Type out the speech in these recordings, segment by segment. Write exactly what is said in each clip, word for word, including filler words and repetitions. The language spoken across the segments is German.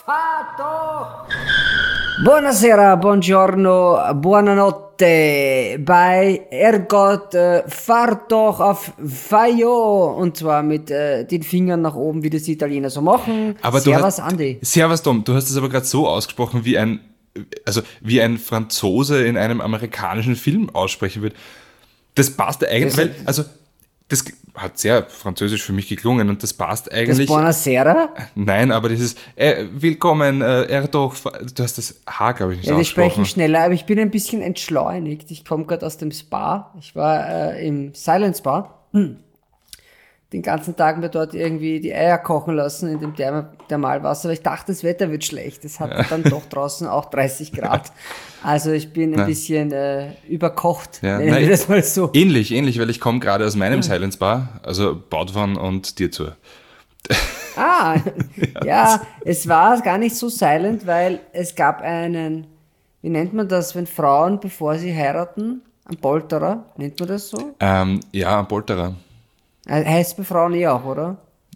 Fatto! Buonasera, buongiorno, buonanotte bei Herrgott, äh, fahrt doch auf Fajo, und zwar mit äh, den Fingern nach oben, wie das die Italiener so machen. Aber Servus, du hast, Andi. Servus, Tom, du hast es aber gerade so ausgesprochen, wie ein, also wie ein Franzose in einem amerikanischen Film aussprechen würde. Das passt eigentlich, weil, also das hat sehr französisch für mich geklungen und das passt eigentlich. Das Buonasera? Nein, aber dieses äh, Willkommen, äh, er doch, du hast das H, glaube ich, nicht Ja, die ausgesprochen. sprechen schneller, aber ich bin ein bisschen entschleunigt. Ich komme gerade aus dem Spa. Ich war äh, im Silent Spa. Hm. Den ganzen Tag mir dort irgendwie die Eier kochen lassen in dem Therm- Thermalwasser, weil ich dachte, das Wetter wird schlecht. Es hat ja dann doch draußen auch dreißig Grad. Also ich bin ein Nein. bisschen äh, überkocht, Ja, nennen nein, wir das mal so. Ähnlich, ähnlich, weil ich komme gerade aus meinem Silent Spa, also Bautwan und dir zu. Ah, ja, es war gar nicht so silent, weil es gab einen, wie nennt man das, wenn Frauen, bevor sie heiraten, einen Polterer, nennt man das so? Ähm, ja, ein Polterer. Äh, Heißt bei Frauen eh auch, oder?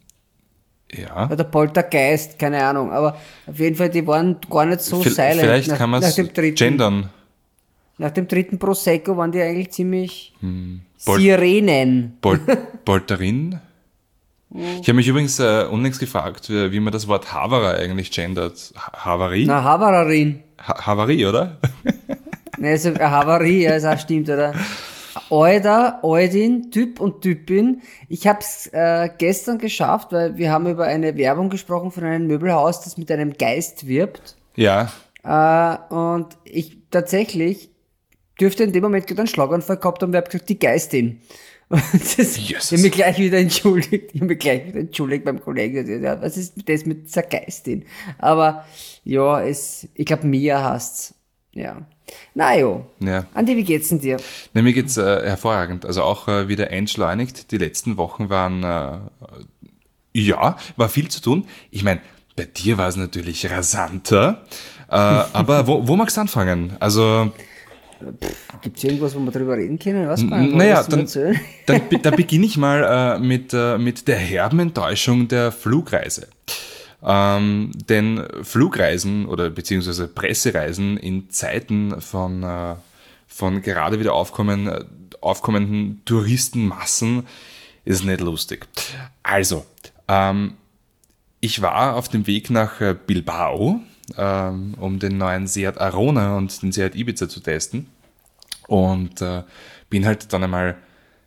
Ja. Oder Poltergeist, keine Ahnung. Aber auf jeden Fall, die waren gar nicht so V- silent. Vielleicht nach, kann man nach es dem dritten, gendern. Nach dem dritten Prosecco waren die eigentlich ziemlich Pol- Sirenen. Pol- Polterin? Ich habe mich übrigens äh, unlängst gefragt, wie, wie man das Wort Havara eigentlich gendert. Ha- Havarie? Na, Havarerin. Ha- Havarie, oder? Ne, also eine Havarie, ja, das auch stimmt, oder? Euda, Eudin, Typ und Typin. Ich habe es äh, gestern geschafft, weil wir haben über eine Werbung gesprochen von einem Möbelhaus, das mit einem Geist wirbt. Ja. Äh, und ich tatsächlich dürfte in dem Moment gerade einen Schlaganfall gehabt haben, weil ich hab gesagt, die Geistin. Und das, Jesus. ich habe mich gleich wieder entschuldigt. Ich habe mich gleich wieder entschuldigt beim Kollegen. Ja, was ist das mit dieser Geistin? Aber ja, es, ich glaube, Mia hasst's. Ja. Na jo. Ja. Andi, wie geht's denn dir? Ne, mir geht's äh, hervorragend. Also auch äh, wieder entschleunigt. Die letzten Wochen waren, äh, ja, war viel zu tun. Ich meine, bei dir war es natürlich rasanter. Äh, aber wo, wo magst du anfangen? Also, Gibt's irgendwas, wo wir drüber reden können? Was gar nicht, naja, was du mir dann, erzählen? dann, be- da beginne ich mal äh, mit, äh, mit der herben Enttäuschung der Flugreise. Ähm, denn Flugreisen oder beziehungsweise Pressereisen in Zeiten von, äh, von gerade wieder aufkommen, äh, aufkommenden Touristenmassen ist nicht lustig. Also, ähm, ich war auf dem Weg nach äh, Bilbao, ähm, um den neuen Seat Arona und den Seat Ibiza zu testen. Und äh, bin halt dann einmal,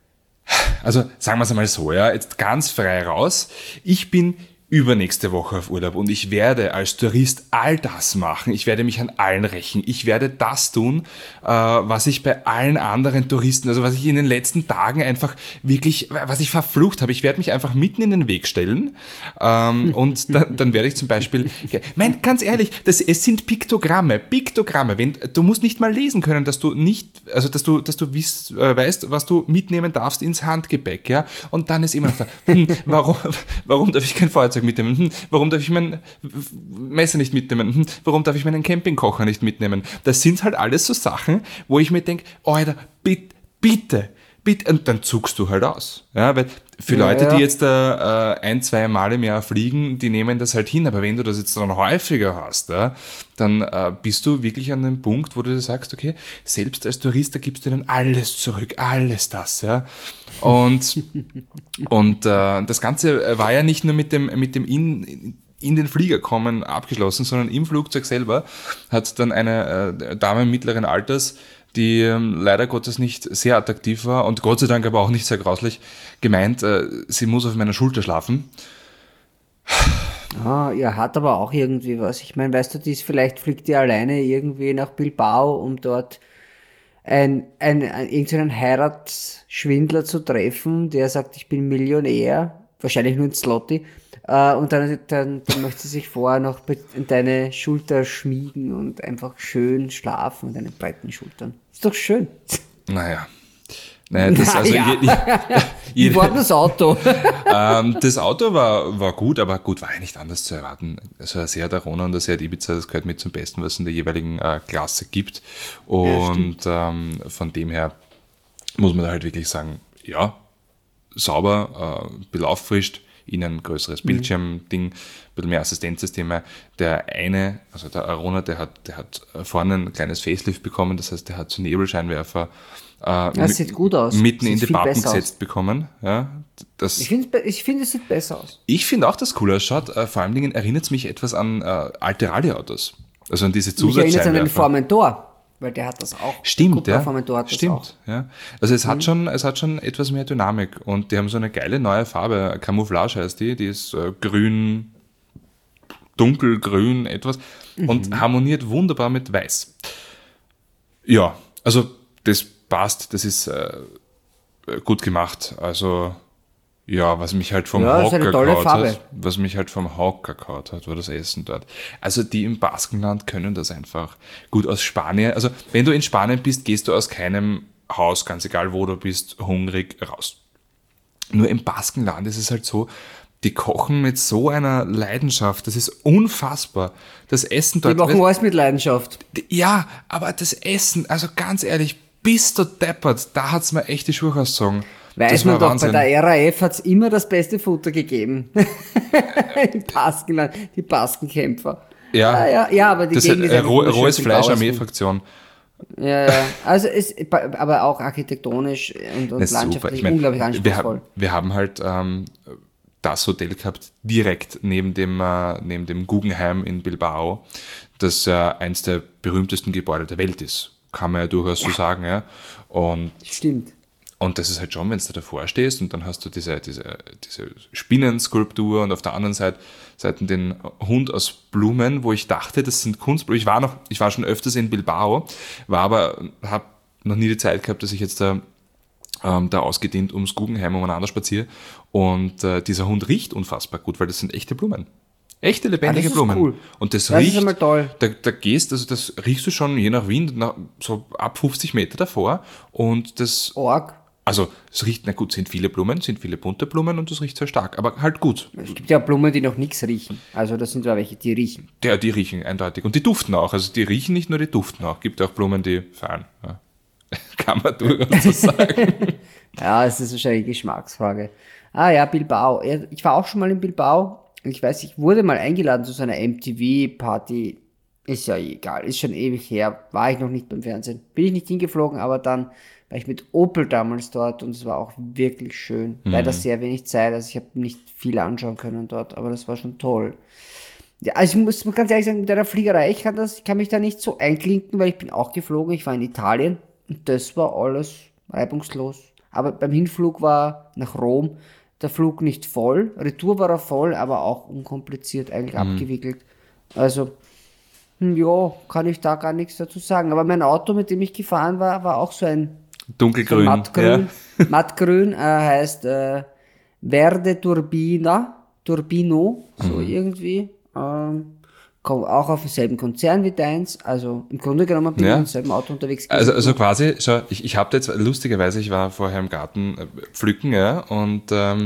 also sagen wir es einmal so, ja, jetzt ganz frei raus. Ich bin übernächste Woche auf Urlaub und ich werde als Tourist all das machen. Ich werde mich an allen rächen. Ich werde das tun, äh, was ich bei allen anderen Touristen, also was ich in den letzten Tagen einfach wirklich, was ich verflucht habe. Ich werde mich einfach mitten in den Weg stellen ähm, und dann, dann werde ich zum Beispiel, mein, ganz ehrlich, das, es sind Piktogramme, Piktogramme. Wenn, du musst nicht mal lesen können, dass du nicht, also dass du, dass du wiss, äh, weißt, was du mitnehmen darfst ins Handgepäck, ja. Und dann ist immer noch da, hm, warum, warum darf ich kein Feuerzeug mitnehmen? Hm, warum darf ich mein Messer nicht mitnehmen? Hm, warum darf ich meinen Campingkocher nicht mitnehmen? Das sind halt alles so Sachen, wo ich mir denke, Alter, bitte, bitte, bitte, und dann zuckst du halt aus. Ja, weil für Ja, Leute, ja. die jetzt äh, ein, zwei Mal im Jahr fliegen, die nehmen das halt hin, aber wenn du das jetzt dann häufiger hast, ja, dann äh, bist du wirklich an dem Punkt, wo du dir sagst, okay, selbst als Tourist, da gibst du dann alles zurück, alles das, ja. Und, und äh, das Ganze war ja nicht nur mit dem, mit dem in, in den Flieger kommen abgeschlossen, sondern im Flugzeug selber hat dann eine äh, Dame mittleren Alters, die ähm, leider Gottes nicht sehr attraktiv war und Gott sei Dank aber auch nicht sehr grauslich, gemeint, äh, sie muss auf meiner Schulter schlafen. Ah, ja, hat aber auch irgendwie was. Ich meine, weißt du, die ist, vielleicht fliegt die alleine irgendwie nach Bilbao, um dort ein, ein, ein, irgendeinen Heiratsschwindler zu treffen, der sagt, ich bin Millionär, wahrscheinlich nur ein Slotty, äh, und dann, dann, dann möchte sie sich vorher noch be- in deine Schulter schmiegen und einfach schön schlafen an deinen breiten Schultern. Ist doch schön. Naja. Naja, das, also Naja. je, je, Wie war denn das Auto? ähm, das Auto war, war gut, aber gut, war ja nicht anders zu erwarten. Also ein Seat Arona und ein Seat Ibiza, das gehört mit zum Besten, was es in der jeweiligen äh, Klasse gibt. Und ja, ähm, von dem her muss man da halt wirklich sagen, ja, sauber, äh, belauffrischt, innen ein größeres Bildschirmding, ein bisschen mehr Assistenzsysteme. Der eine, also der Arona, der hat, der hat vorne ein kleines Facelift bekommen, das heißt, der hat so Nebelscheinwerfer äh, das sieht gut aus. mitten Sieht in die viel Pappen besser gesetzt bekommen. Ja, das, Ich finde, ich find, es sieht besser aus. ich finde auch, dass es cool ausschaut. Äh, vor allen Dingen erinnert es mich etwas an äh, alte Rallye-Autos. Also an diese Mich erinnert es an den Zusatzscheinwerfer. Formentor, weil der hat das auch. Stimmt, Cupra ja. Formentor hat das Stimmt, auch. ja. Also es hat schon, es hat schon etwas mehr Dynamik und die haben so eine geile neue Farbe. Camouflage heißt die, die ist äh, grün, dunkelgrün, etwas und harmoniert wunderbar mit Weiß. Ja, also das passt, das ist äh, gut gemacht. Also ja, was mich halt vom Ja, ist eine Hocker tolle gehauen Farbe. hat, was mich halt vom Hocker gehauen hat, war das Essen dort. Also die im Baskenland können das einfach gut. Aus Spanien, also wenn du in Spanien bist, gehst du aus keinem Haus, ganz egal wo du bist, hungrig raus. Nur im Baskenland ist es halt so, die kochen mit so einer Leidenschaft, das ist unfassbar. Das Essen Die dort... machen alles mit Leidenschaft. Ja, aber das Essen, also ganz ehrlich, bist du deppert, da hat's mir echt die Schuhe ausgezogen. Weiß Das man war doch, Wahnsinn. bei der R A F hat's immer das beste Futter gegeben. Im Baskenland, die Baskenkämpfer. Ja, ja, ja, ja, aber die das Gegend ist ist äh, einfach roh, wunderschön rohes für Fleisch, Bauern. Armeefraktion. Ja, ja. Also es, aber auch architektonisch und, und Das ist super. landschaftlich Ich mein, unglaublich wir, anspruchsvoll. haben, wir haben halt ähm, das Hotel gehabt, direkt neben dem, äh, neben dem Guggenheim in Bilbao, das äh, eins der berühmtesten Gebäude der Welt ist. Kann man ja durchaus so sagen, ja. Und Stimmt. Und das ist halt schon, wenn du davor stehst und dann hast du diese, diese, diese Spinnenskulptur und auf der anderen Seite, Seite den Hund aus Blumen, wo ich dachte, das sind Kunstblumen. Ich war noch, ich war schon öfters in Bilbao, war aber, habe noch nie die Zeit gehabt, dass ich jetzt da, ähm, da ausgedehnt ums Guggenheim umeinander spaziere. Und äh, dieser Hund riecht unfassbar gut, weil das sind echte Blumen. Echte, lebendige Ah, das ist Blumen. cool. Und das, Das ist riecht, einmal toll. Da, da gehst, also das riechst du schon je nach Wind, nach, so ab fünfzig Meter davor. Und das, Org. also es riecht, na gut, sind viele Blumen, sind viele bunte Blumen und das riecht sehr stark, aber halt gut. Es gibt ja Blumen, die noch nichts riechen. Also das sind zwar welche, die riechen. Ja, die riechen eindeutig. Und die duften auch. Also die riechen nicht nur, die duften auch. Gibt auch Blumen, die feiern. Ja. Kann man durchaus so sagen. Ja, es ist wahrscheinlich eine Geschmacksfrage. Ah ja, Bilbao. Ja, ich war auch schon mal in Bilbao. Ich weiß, ich wurde mal eingeladen zu so einer M T V-Party. Ist ja egal, ist schon ewig her. War ich noch nicht beim Fernsehen. Bin ich nicht hingeflogen, aber dann war ich mit Opel damals dort und es war auch wirklich schön. Mhm. Leider sehr wenig Zeit, also ich habe nicht viel anschauen können dort, aber das war schon toll. Ja, also ich muss ganz ehrlich sagen, mit einer Fliegerei, ich kann das, ich kann mich da nicht so einklinken, weil ich bin auch geflogen, ich war in Italien und das war alles reibungslos. Aber beim Hinflug war nach Rom der Flug nicht voll, Retour war er voll, aber auch unkompliziert eigentlich Mhm. abgewickelt. Also, hm, ja, kann ich da gar nichts dazu sagen. Aber mein Auto, mit dem ich gefahren war, war auch so ein Dunkelgrün. mattgrün. Mattgrün äh, heißt äh, Verde Turbina, Turbino, so Mhm. irgendwie. Ähm, komm, auch auf demselben Konzern wie deins. Also im Grunde genommen bin Ja. ich im selben Auto unterwegs Also, gewesen. also quasi, schau, ich, ich habe jetzt, lustigerweise, ich war vorher im Garten äh, pflücken, ja, und, ähm,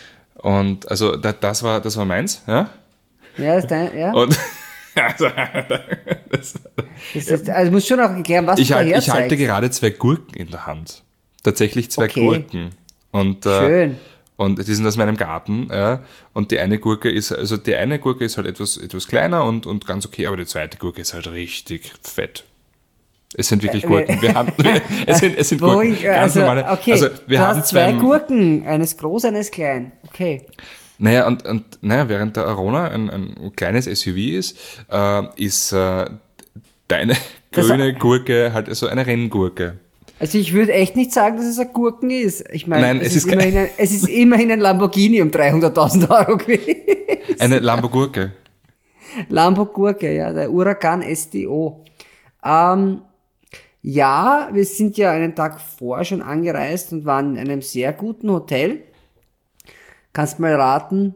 und also da, das war das war meins, ja. Ja, ist dein, ja. Und also, das, Das ist, also du musst schon auch erklären, was ich, du halt, daher ich halte zeigst. gerade zwei Gurken in der Hand. Tatsächlich zwei Okay. Gurken. Und, äh, Schön. und die sind aus meinem Garten, ja. Und die eine Gurke ist, also die eine Gurke ist halt etwas, etwas kleiner und, und ganz okay, aber die zweite Gurke ist halt richtig fett. Es sind wirklich Gurken. Wir haben, es sind, es sind Wo Gurken. ich, Ganz also, normale. okay, Also, wir du haben hast zwei beim- Gurken, eines groß, eines klein. Okay. Naja, und, und naja, während der Arona ein, ein kleines S U V ist, äh, ist äh, deine Das- grüne Gurke halt so eine Renngurke. Also ich würde echt nicht sagen, dass es ein Gurken ist. Ich meine, Nein, es, es ist ist kein- immerhin ein, es ist immerhin ein Lamborghini um dreihunderttausend Euro gewesen. Eine Lambo-Gurke. Lambo-Gurke, ja, der Huracan S T O. Ähm, ja, wir sind ja einen Tag vorher schon angereist und waren in einem sehr guten Hotel. Kannst mal raten,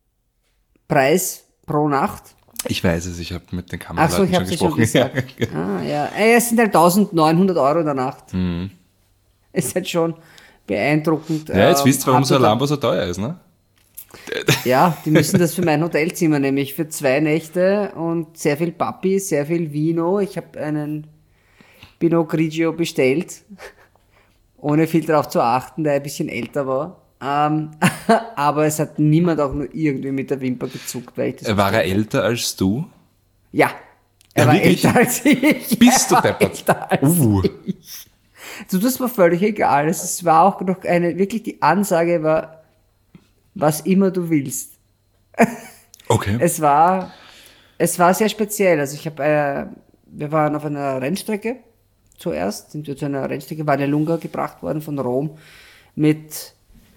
Preis pro Nacht? Ich weiß es, ich habe mit den Ach so, Kameraleuten ich habe schon es schon gesprochen. gesagt. Ah, ja. Ey, es sind halt eintausendneunhundert Euro in der Nacht. Mhm. Ist halt schon beeindruckend. Ja, jetzt Ähm, wisst ihr, warum habt so ihr ein da- Lambo so teuer ist, ne? Ja, die müssen das für mein Hotelzimmer, nämlich für zwei Nächte und sehr viel Papi, sehr viel Vino. Ich habe einen Pinot Grigio bestellt, ohne viel darauf zu achten, der ein bisschen älter war. Ähm, aber es hat niemand auch nur irgendwie mit der Wimper gezuckt, weil ich das. War er älter als du? Ja. Er Ja, war wirklich? älter als ich. Bist du Er war deppert? älter als Uh. ich. So, das war völlig egal. Es war auch noch eine, wirklich die Ansage war, was immer du willst. Okay. Es war, es war sehr speziell. Also ich habe, äh, wir waren auf einer Rennstrecke zuerst, sind wir zu einer Rennstrecke, Vallelunga gebracht worden von Rom mit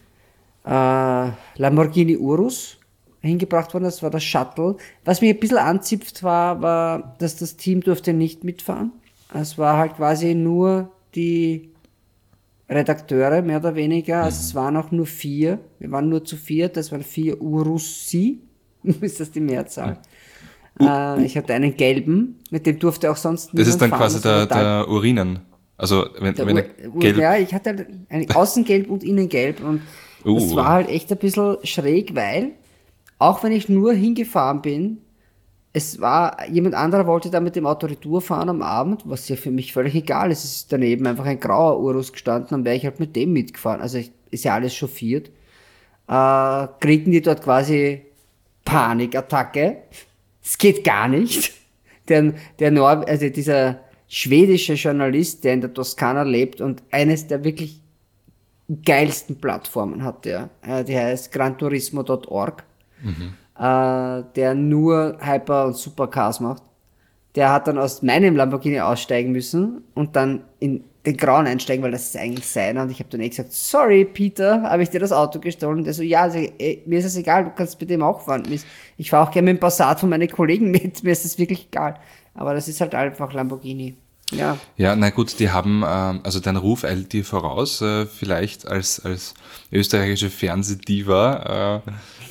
äh, Lamborghini Urus hingebracht worden. Das war das Shuttle. Was mich ein bisschen anzipft war, war, dass das Team durfte nicht mitfahren. Es war halt quasi nur die Redakteure, mehr oder weniger. Also es waren auch nur vier. Wir waren nur zu viert. Das waren vier Urussi. Ist das die Mehrzahl? Äh, ich hatte einen gelben, mit dem durfte auch sonst Das ist dann fahren. quasi Das war der, total- der Urinen. Also wenn, der wenn er Ur- Ur- gelb... Ja, ich hatte ein Außengelb und Innengelb und Uh. das war halt echt ein bisschen schräg, weil auch wenn ich nur hingefahren bin, es war, jemand anderer wollte da mit dem Auto Retour fahren am Abend, was ja für mich völlig egal ist. Es ist daneben einfach ein grauer Urus gestanden, dann wäre ich halt mit dem mitgefahren. Also ich, ist ja alles chauffiert. Äh, kriegen die dort quasi Panikattacke. Es geht gar nicht. Der, der Nor also dieser schwedische Journalist, der in der Toskana lebt und eines der wirklich geilsten Plattformen hat, der, äh, die heißt gran turismo punkt org, mhm. äh, der nur Hyper- und Supercars macht. Der hat dann aus meinem Lamborghini aussteigen müssen und dann in den grauen einsteigen, weil das ist eigentlich seiner. Und ich habe dann eh gesagt, sorry Peter, habe ich dir das Auto gestohlen? Und der so, ja, also, ey, mir ist es egal, du kannst mit dem auch fahren. Ich fahre auch gerne mit dem Passat von meinen Kollegen mit, mir ist das wirklich egal. Aber das ist halt einfach Lamborghini. Ja. Ja, na gut, die haben, ähm, also dein Ruf eilt dir voraus, äh, vielleicht als, als österreichische Fernsehdiva.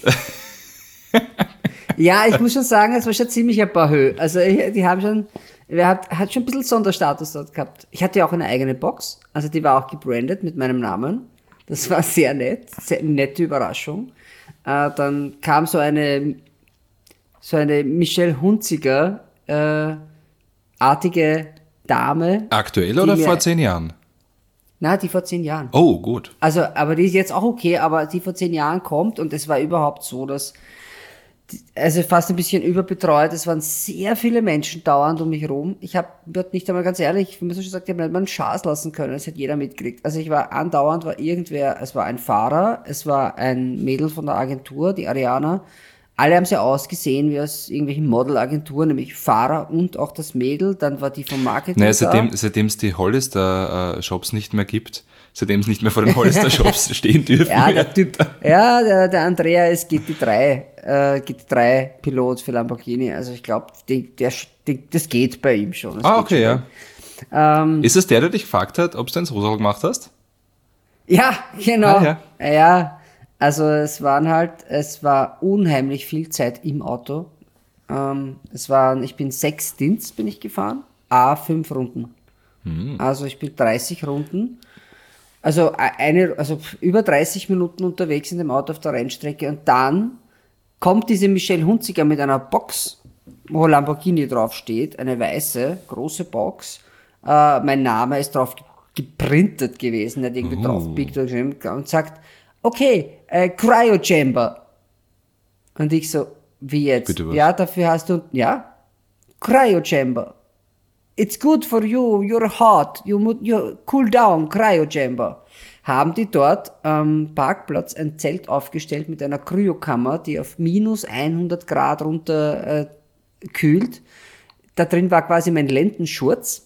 Äh. Ja, ich muss schon sagen, es war schon ziemlich ein paar Höhe. Also ich, die haben schon, wer hat, hat schon ein bisschen Sonderstatus dort gehabt. Ich hatte ja auch eine eigene Box, also die war auch gebrandet mit meinem Namen. Das war sehr nett, sehr nette Überraschung. Äh, dann kam so eine, so eine Michelle Hunziger äh, artige Dame. Aktuell oder mir, vor zehn Jahren? Na, die vor zehn Jahren. Oh, gut. Also, aber die ist jetzt auch okay, aber die vor zehn Jahren kommt und es war überhaupt so, dass, die, also fast ein bisschen überbetreut, es waren sehr viele Menschen dauernd um mich rum. Ich habe nicht einmal ganz ehrlich, wie man so schon sagt, ich habe nicht mal einen Schaß lassen können, das hat jeder mitgekriegt. Also ich war andauernd, war irgendwer, es war ein Fahrer, es war ein Mädel von der Agentur, die Ariana. Alle haben sie ausgesehen wie aus irgendwelchen Modelagenturen, nämlich Fahrer und auch das Mädel. Dann war die vom Marketing Naja, da. seitdem, seitdem es die Hollister-Shops nicht mehr gibt, seitdem es nicht mehr vor den Hollister-Shops stehen dürfen. Ja, der Typ, ja, der, der Andrea ist G T drei, äh, G T drei Pilot für Lamborghini. Also ich glaube, der, der, das geht bei ihm schon. Das Ah, geht okay, schon. ja. Ähm, Ist es der, der dich gefragt hat, ob du ins Rosal gemacht hast? Ja, genau. Ah, ja. ja, also es waren halt, es war unheimlich viel Zeit im Auto. Ähm, es waren, ich bin sechs Stints bin ich gefahren, a fünf Runden. Hm. Also ich bin dreißig Runden. Also eine, also über dreißig Minuten unterwegs in dem Auto auf der Rennstrecke und dann kommt diese Michelle Hunziger mit einer Box, wo Lamborghini draufsteht, eine weiße, große Box. Äh, mein Name ist drauf geprintet gewesen, nicht irgendwie Oh. drauf biegt und sagt, okay, äh, Cryo Chamber. Und ich so, wie jetzt? Bitte was? Ja, dafür hast du, ja, Cryo Chamber. It's good for you, you're hot, you, mu- you cool down, Cryo Chamber. Haben die dort am Parkplatz ein Zelt aufgestellt mit einer Kryokammer, die auf minus hundert Grad runter äh, kühlt. Da drin war quasi mein Lendenschurz.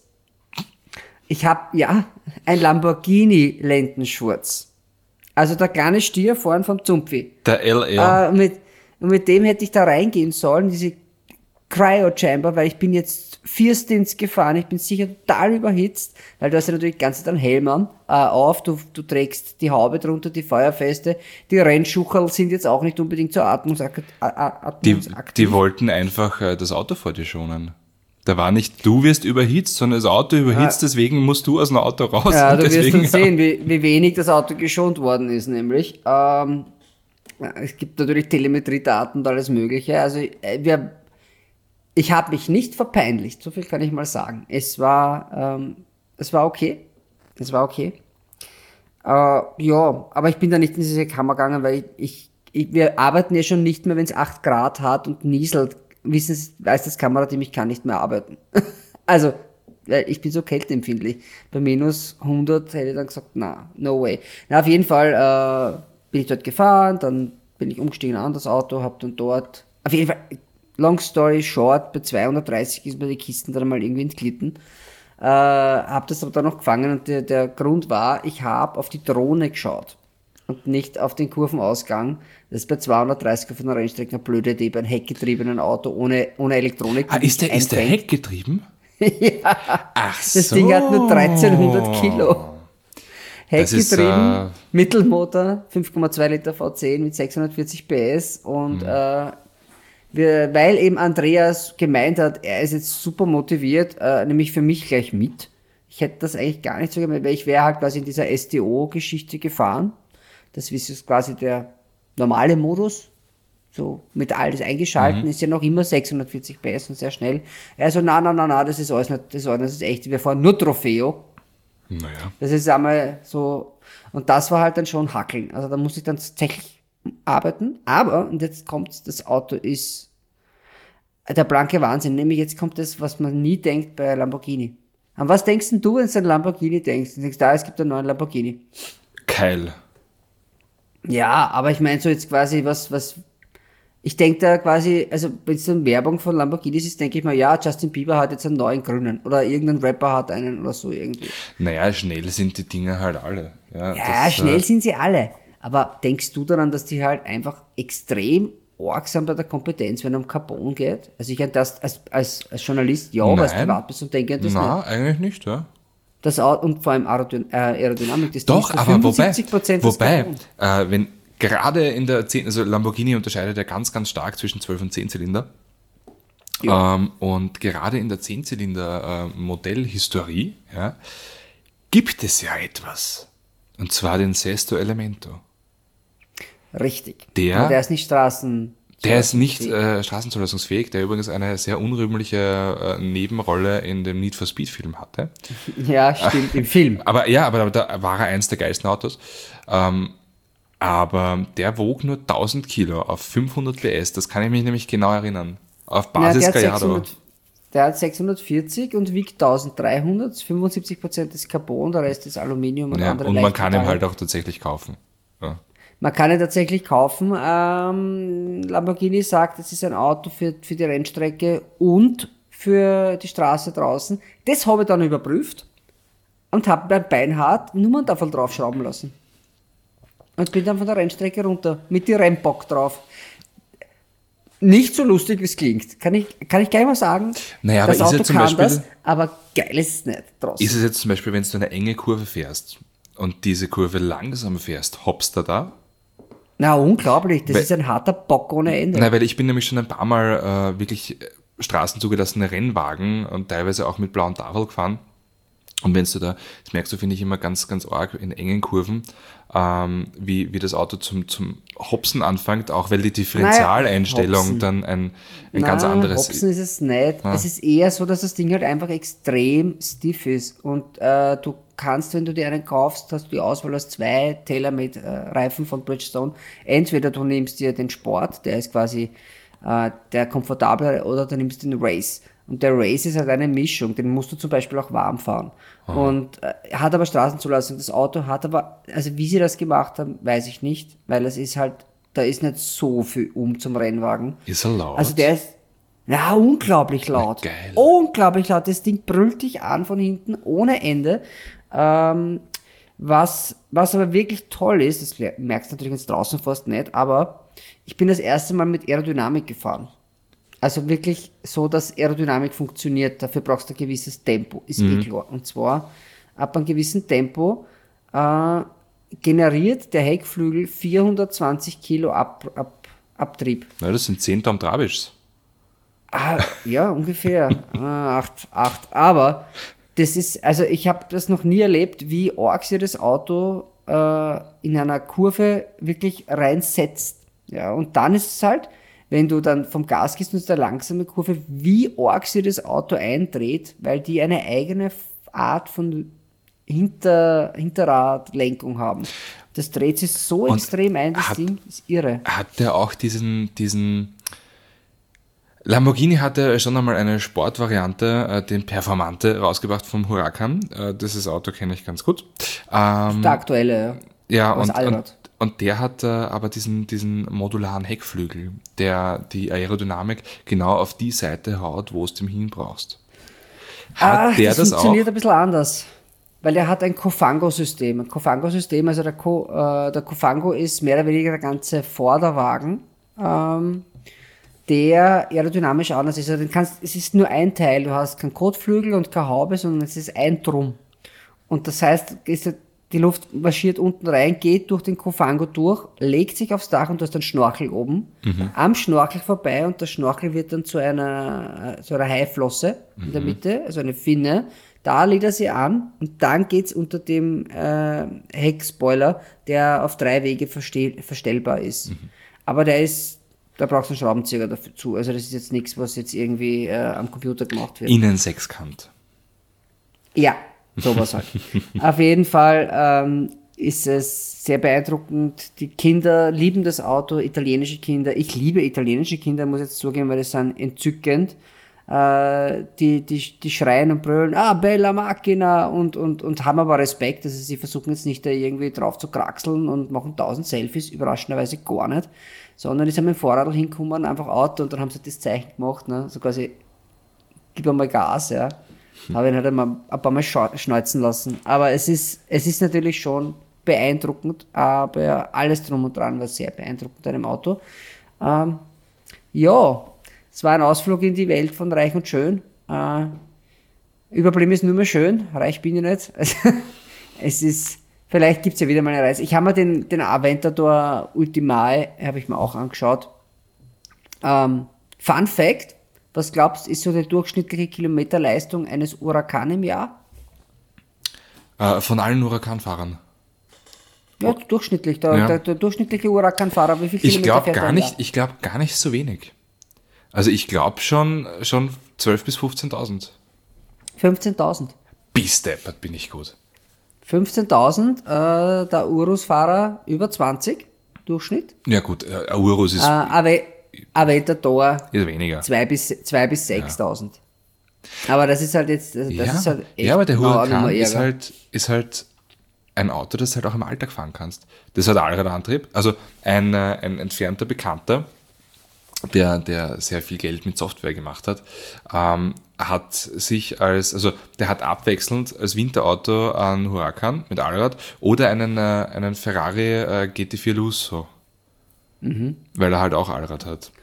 Ich habe, ja, ein Lamborghini-Lendenschurz. Also der kleine Stier vorn vom Zumpfi. Der L R. Äh, mit, und mit dem hätte ich da reingehen sollen, diese Cryo Chamber, weil ich bin jetzt vier Stints gefahren, ich bin sicher total überhitzt, weil du hast ja natürlich die ganze Zeit einen Helm an, äh, auf, du, du trägst die Haube drunter, die Feuerfeste, die Rennschucherl sind jetzt auch nicht unbedingt zur Atmungsaktiv. Die, die wollten einfach äh, das Auto vor dir schonen. Da war nicht, du wirst überhitzt, sondern das Auto überhitzt, Ja. deswegen musst du aus dem Auto raus. Ja, und du wirst deswegen, dann sehen, wie, wie wenig das Auto geschont worden ist, nämlich. Ähm, es gibt natürlich Telemetriedaten und alles Mögliche. Also äh, wir, ich habe mich nicht verpeinlicht, so viel kann ich mal sagen. Es war, ähm, es war okay. Es war okay. Äh, ja, aber ich bin da nicht in diese Kammer gegangen, weil ich, ich, ich wir arbeiten ja schon nicht mehr, wenn es acht Grad hat und nieselt. Wissen Sie, weiß das Kamerateam, ich kann nicht mehr arbeiten. Also, weil ich bin so kälteempfindlich. Bei minus hundert hätte ich dann gesagt, na, no way. Na, auf jeden Fall äh, bin ich dort gefahren, dann bin ich umgestiegen in ein anderes Auto, hab dann dort, auf jeden Fall, long story short, bei zweihundertdreißig ist mir die Kisten dann mal irgendwie entglitten. Äh, hab das aber dann noch gefangen und der, der Grund war, ich habe auf die Drohne geschaut und nicht auf den Kurvenausgang. Das ist bei zweihundertdreißig auf einer Rennstrecke eine blöde Idee, bei einem heckgetriebenen Auto ohne, ohne Elektronik. Ah, ist der, ist der heckgetrieben? Ja, Ach das so. Ding hat nur dreizehnhundert Kilo. Das ist, Heckgetrieben, äh, Mittelmotor, fünf Komma zwei Liter V zehn mit sechshundertvierzig P S und Mhm. äh, wir, weil eben Andreas gemeint hat, er ist jetzt super motiviert, äh, nämlich für mich gleich mit. Ich hätte das eigentlich gar nicht so gemeint, weil ich wäre halt quasi in dieser S T O-Geschichte gefahren. Das ist quasi der normale Modus. So, mit alles eingeschalten, ist ja noch immer sechshundertvierzig P S und sehr schnell. Also, na, na, na, na, das ist alles nicht, das ist, alles, das ist echt, wir fahren nur Trofeo. Naja. Das ist einmal so, und das war halt dann schon Hackeln. Also, da musste ich dann tatsächlich arbeiten. Aber, und jetzt kommt's, das Auto ist der blanke Wahnsinn. Nämlich jetzt kommt das, was man nie denkt bei Lamborghini. An was denkst denn du, wenn du an Lamborghini denkst? Du denkst, da, es gibt einen neuen Lamborghini. Keil. Ja, aber ich meine so jetzt quasi was, was, ich denke da quasi, also wenn es dann Werbung von Lamborghinis ist, denke ich mal, ja, Justin Bieber hat jetzt einen neuen grünen oder irgendein Rapper hat einen oder so irgendwie. Naja, schnell sind die Dinge halt alle. Ja, Ja, das, schnell äh, sind sie alle. Aber denkst du daran, dass die halt einfach extrem arg sind bei der Kompetenz, wenn es um Carbon geht? Also ich an das als, als, als Journalist, ja, weil du Nein. privat bist und denke an das Na, nicht. eigentlich nicht, ja. Das Auto, und vor allem Aerodyn äh, Aerodynamik, das Doch, Ding ist aber wobei, fünfundsiebzig Prozent des wobei Carbon. äh, wenn gerade in der zehn, also Lamborghini unterscheidet ja ganz, ganz stark zwischen zwölf und zehn Zylinder. Ja. Ähm, und gerade in der zehn Zylinder äh, Modellhistorie ja, gibt es ja etwas. Und zwar den Sesto Elemento. Richtig. Der- Aber der ist nicht Straßen. Der ist nicht äh, straßenzulassungsfähig, der übrigens eine sehr unrühmliche äh, Nebenrolle in dem Need for Speed Film hatte. Ja, stimmt, im Film. Aber ja, aber da war er eins der geilsten Autos. Ähm, aber der wog nur tausend Kilo auf fünfhundert P S, das kann ich mich nämlich genau erinnern. Auf Ja, Basis der, hat Gallardo. sechshundert, der hat sechshundertvierzig und wiegt dreizehnhundert, fünfundsiebzig Prozent ist Carbon, der Rest ist Aluminium und Ja, andere und man kann ihn Leichtmetalle. halt auch tatsächlich kaufen. Ja. Man kann ihn tatsächlich kaufen. Ähm, Lamborghini sagt, es ist ein Auto für, für die Rennstrecke und für die Straße draußen. Das habe ich dann überprüft und habe beim Beinhardt Nummerntafel draufschrauben lassen. Und bin dann von der Rennstrecke runter mit die Rennbock drauf. Nicht so lustig, wie es klingt. Kann ich, kann ich gleich mal sagen. Naja, aber das ist Auto ja zum kann Beispiel- das, aber geil ist es nicht draußen. Ist es jetzt zum Beispiel, wenn du eine enge Kurve fährst und diese Kurve langsam fährst, hoppst du da? Na, unglaublich. Das Weil- ist ein harter Bock ohne Ende. Nein, weil ich bin nämlich schon ein paar Mal äh, wirklich äh, straßenzugelassene Rennwagen und teilweise auch mit blauen Tafel gefahren. Und wenn du da, das merkst du, finde ich immer ganz, ganz arg in engen Kurven, ähm, wie, wie das Auto zum, zum Hopsen anfängt, auch weil die Differentialeinstellung Hopsen. dann ein, ein Nein, ganz anderes Hopsen ist es nicht. Ah. Es ist eher so, dass das Ding halt einfach extrem stiff ist. Und äh, du kannst, wenn du dir einen kaufst, hast du die Auswahl aus zwei TaylorMade-Reifen von Bridgestone. Entweder du nimmst dir den Sport, der ist quasi äh, der komfortablere, oder du nimmst den Race. Und der Race ist halt eine Mischung, den musst du zum Beispiel auch warm fahren. Und äh, hat aber Straßenzulassung. Das Auto hat aber, also wie sie das gemacht haben, weiß ich nicht, weil es ist halt, da ist nicht so viel um zum Rennwagen. Ist er laut? Also der ist, ja, unglaublich laut. geil. Unglaublich laut. Das Ding brüllt dich an von hinten ohne Ende. Ähm, was, was aber wirklich toll ist, das merkst du natürlich, wenn du draußen fährst, nicht, aber ich bin das erste Mal mit Aerodynamik gefahren. Also wirklich so, dass Aerodynamik funktioniert. Dafür brauchst du ein gewisses Tempo, ist eh klar. Und zwar, ab einem gewissen Tempo äh, generiert der Heckflügel vierhundertzwanzig Kilo Ab, Ab, Abtrieb. Na, das sind zehn Tom Trabischs. Ah, ja, ungefähr. ah, acht, acht. Aber das ist, also ich habe das noch nie erlebt, wie arg sich das Auto äh, in einer Kurve wirklich reinsetzt. Ja, und dann ist es halt, wenn du dann vom Gas gehst und es ist eine langsame Kurve, wie arg sich das Auto eindreht, weil die eine eigene Art von Hinter, Hinterradlenkung haben. Das dreht sich so Und extrem ein, das hat- Ding ist irre. Hat der auch diesen, diesen Lamborghini hatte schon einmal eine Sportvariante, äh, den Performante, rausgebracht vom Huracan. Äh, dieses Auto kenne ich ganz gut. Ähm, Der aktuelle, ja. ja, aus und, Allrad. und, und der hat äh, aber diesen, diesen modularen Heckflügel, der die Aerodynamik genau auf die Seite haut, wo es du hin brauchst. Hat Ah, der das, das auch? funktioniert ein bisschen anders. Weil er hat ein Cofango-System. Ein Cofango-System, also der, Co, äh, der Cofango ist mehr oder weniger der ganze Vorderwagen, ähm, der aerodynamisch anders ist. Also den kannst, es ist nur ein Teil. Du hast keinen Kotflügel und keine Haube, sondern es ist ein Drum. Und das heißt, ist der- die Luft marschiert unten rein, geht durch den Cofango durch, legt sich aufs Dach und du hast einen Schnorchel oben, am Schnorchel vorbei und der Schnorchel wird dann zu einer, äh, zu einer Haiflosse in der Mitte, also eine Finne. Da lädt er sie an und dann geht's unter dem äh, Heckspoiler, der auf drei Wege verstell, verstellbar ist. Aber der ist, da brauchst du einen Schraubenzieher dazu. Also das ist jetzt nichts, was jetzt irgendwie äh, am Computer gemacht wird. Innensechskant. Ja, sowas halt. Auf jeden Fall ähm, ist es sehr beeindruckend. Die Kinder lieben das Auto, italienische Kinder. Ich liebe italienische Kinder, muss ich jetzt zugeben, weil das sind entzückend. Äh, die, die, die schreien und brüllen, ah, bella macchina, und, und, und haben aber Respekt. Also sie versuchen jetzt nicht da irgendwie drauf zu kraxeln und machen tausend Selfies, überraschenderweise gar nicht, sondern die sind mit dem Vorradl hingekommen, einfach Auto, und dann haben sie das Zeichen gemacht, ne? So quasi, gib einmal Gas, ja. Habe ihn halt einmal, ein paar Mal schau- schneuzen lassen. Aber es ist, es ist natürlich schon beeindruckend, aber alles drum und dran war sehr beeindruckend an dem Auto. Ähm, ja, es war ein Ausflug in die Welt von Reich und Schön. Äh, überblieben ist nur mehr schön, reich bin ich nicht. Also, es ist, vielleicht gibt's ja wieder mal eine Reise. Ich habe mir den, den Aventador Ultimae, habe ich mir auch angeschaut. Ähm, Fun Fact, was glaubst du, ist so die durchschnittliche Kilometerleistung eines Huracan im Jahr? Äh, von allen Huracan-Fahrern. Ja, durchschnittlich. Der, Ja. der, der durchschnittliche Huracan-Fahrer, wie viel Ich Kilometer glaube fährt er gar im nicht, Jahr? ich glaube gar nicht so wenig. Also ich glaube schon, schon zwölftausend bis fünfzehntausend. fünfzehntausend. Bis deppert bin ich gut. fünfzehntausend, äh, der Urus-Fahrer über zwanzig, Durchschnitt. Ja gut, äh, ein Urus ist, Äh, Ave, Aventador ist weniger. zwei bis, zwei bis sechstausend. Aber das ist halt jetzt, das Ja, ist halt echt ja, aber der noch eine Huracan Nummer ist ärger. halt, ist halt ein Auto, das du halt auch im Alltag fahren kannst. Das hat Allradantrieb. Also ein, äh, ein entfernter Bekannter, der, der sehr viel Geld mit Software gemacht hat, ähm, hat sich als, also der hat abwechselnd als Winterauto einen Huracan mit Allrad oder einen, äh, einen Ferrari äh, G T vier Lusso. Mhm. Weil er halt auch Allrad hat.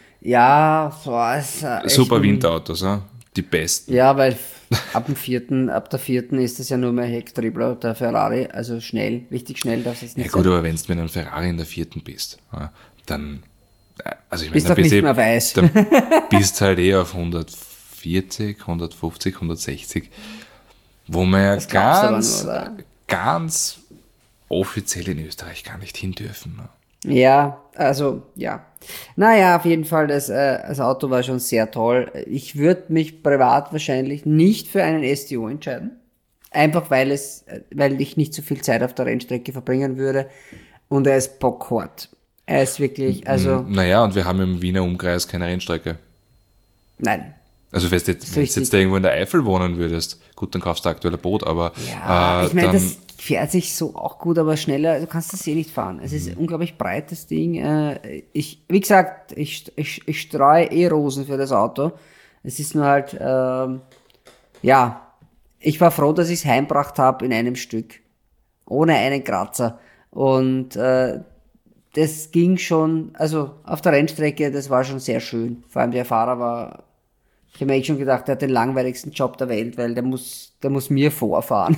Ja, so, ist, äh, echt Super ein- Winterautos, ja? Die besten. Ja, weil ab dem vierten, ab der vierten ist es ja nur mehr Hecktriebler, der Ferrari, also schnell, richtig schnell darf es Ja nicht gut, sein. aber wenn du mit einem Ferrari in der vierten bist, ja, dann, äh, also ich meine, Bist dann doch nicht eh- mehr weiß. Dann bist halt eh auf hundertvierzig, hundertfünfzig, hundertsechzig, wo man ja Das glaubst du aber ganz, nur, oder? ganz offiziell in Österreich gar nicht hin dürfen. Ne? Ja, also, ja. Naja, auf jeden Fall, das, äh, das Auto war schon sehr toll. Ich würde mich privat wahrscheinlich nicht für einen S T O entscheiden. Einfach weil es, äh, weil ich nicht so viel Zeit auf der Rennstrecke verbringen würde. Und er ist bockhart. Er ist wirklich, also, Naja, und wir haben im Wiener Umkreis keine Rennstrecke. nein. Also wenn du jetzt, wenn du richtig. jetzt irgendwo in der Eifel wohnen würdest, gut, dann kaufst du aktuell ein Boot, aber Ja, äh, ich meine, dann, das fährt sich so auch gut, aber schneller, du kannst das eh nicht fahren. Es ist ein unglaublich breites Ding. Äh, Ich, wie gesagt, ich, ich, ich streue eh Rosen für das Auto. Es ist nur halt, ähm, ja, ich war froh, dass ich es heimgebracht habe in einem Stück. Ohne einen Kratzer. Und äh, das ging schon, also auf der Rennstrecke, das war schon sehr schön. Vor allem der Fahrer war, ich habe mir echt schon gedacht, der hat den langweiligsten Job der Welt, weil der muss, der muss mir vorfahren.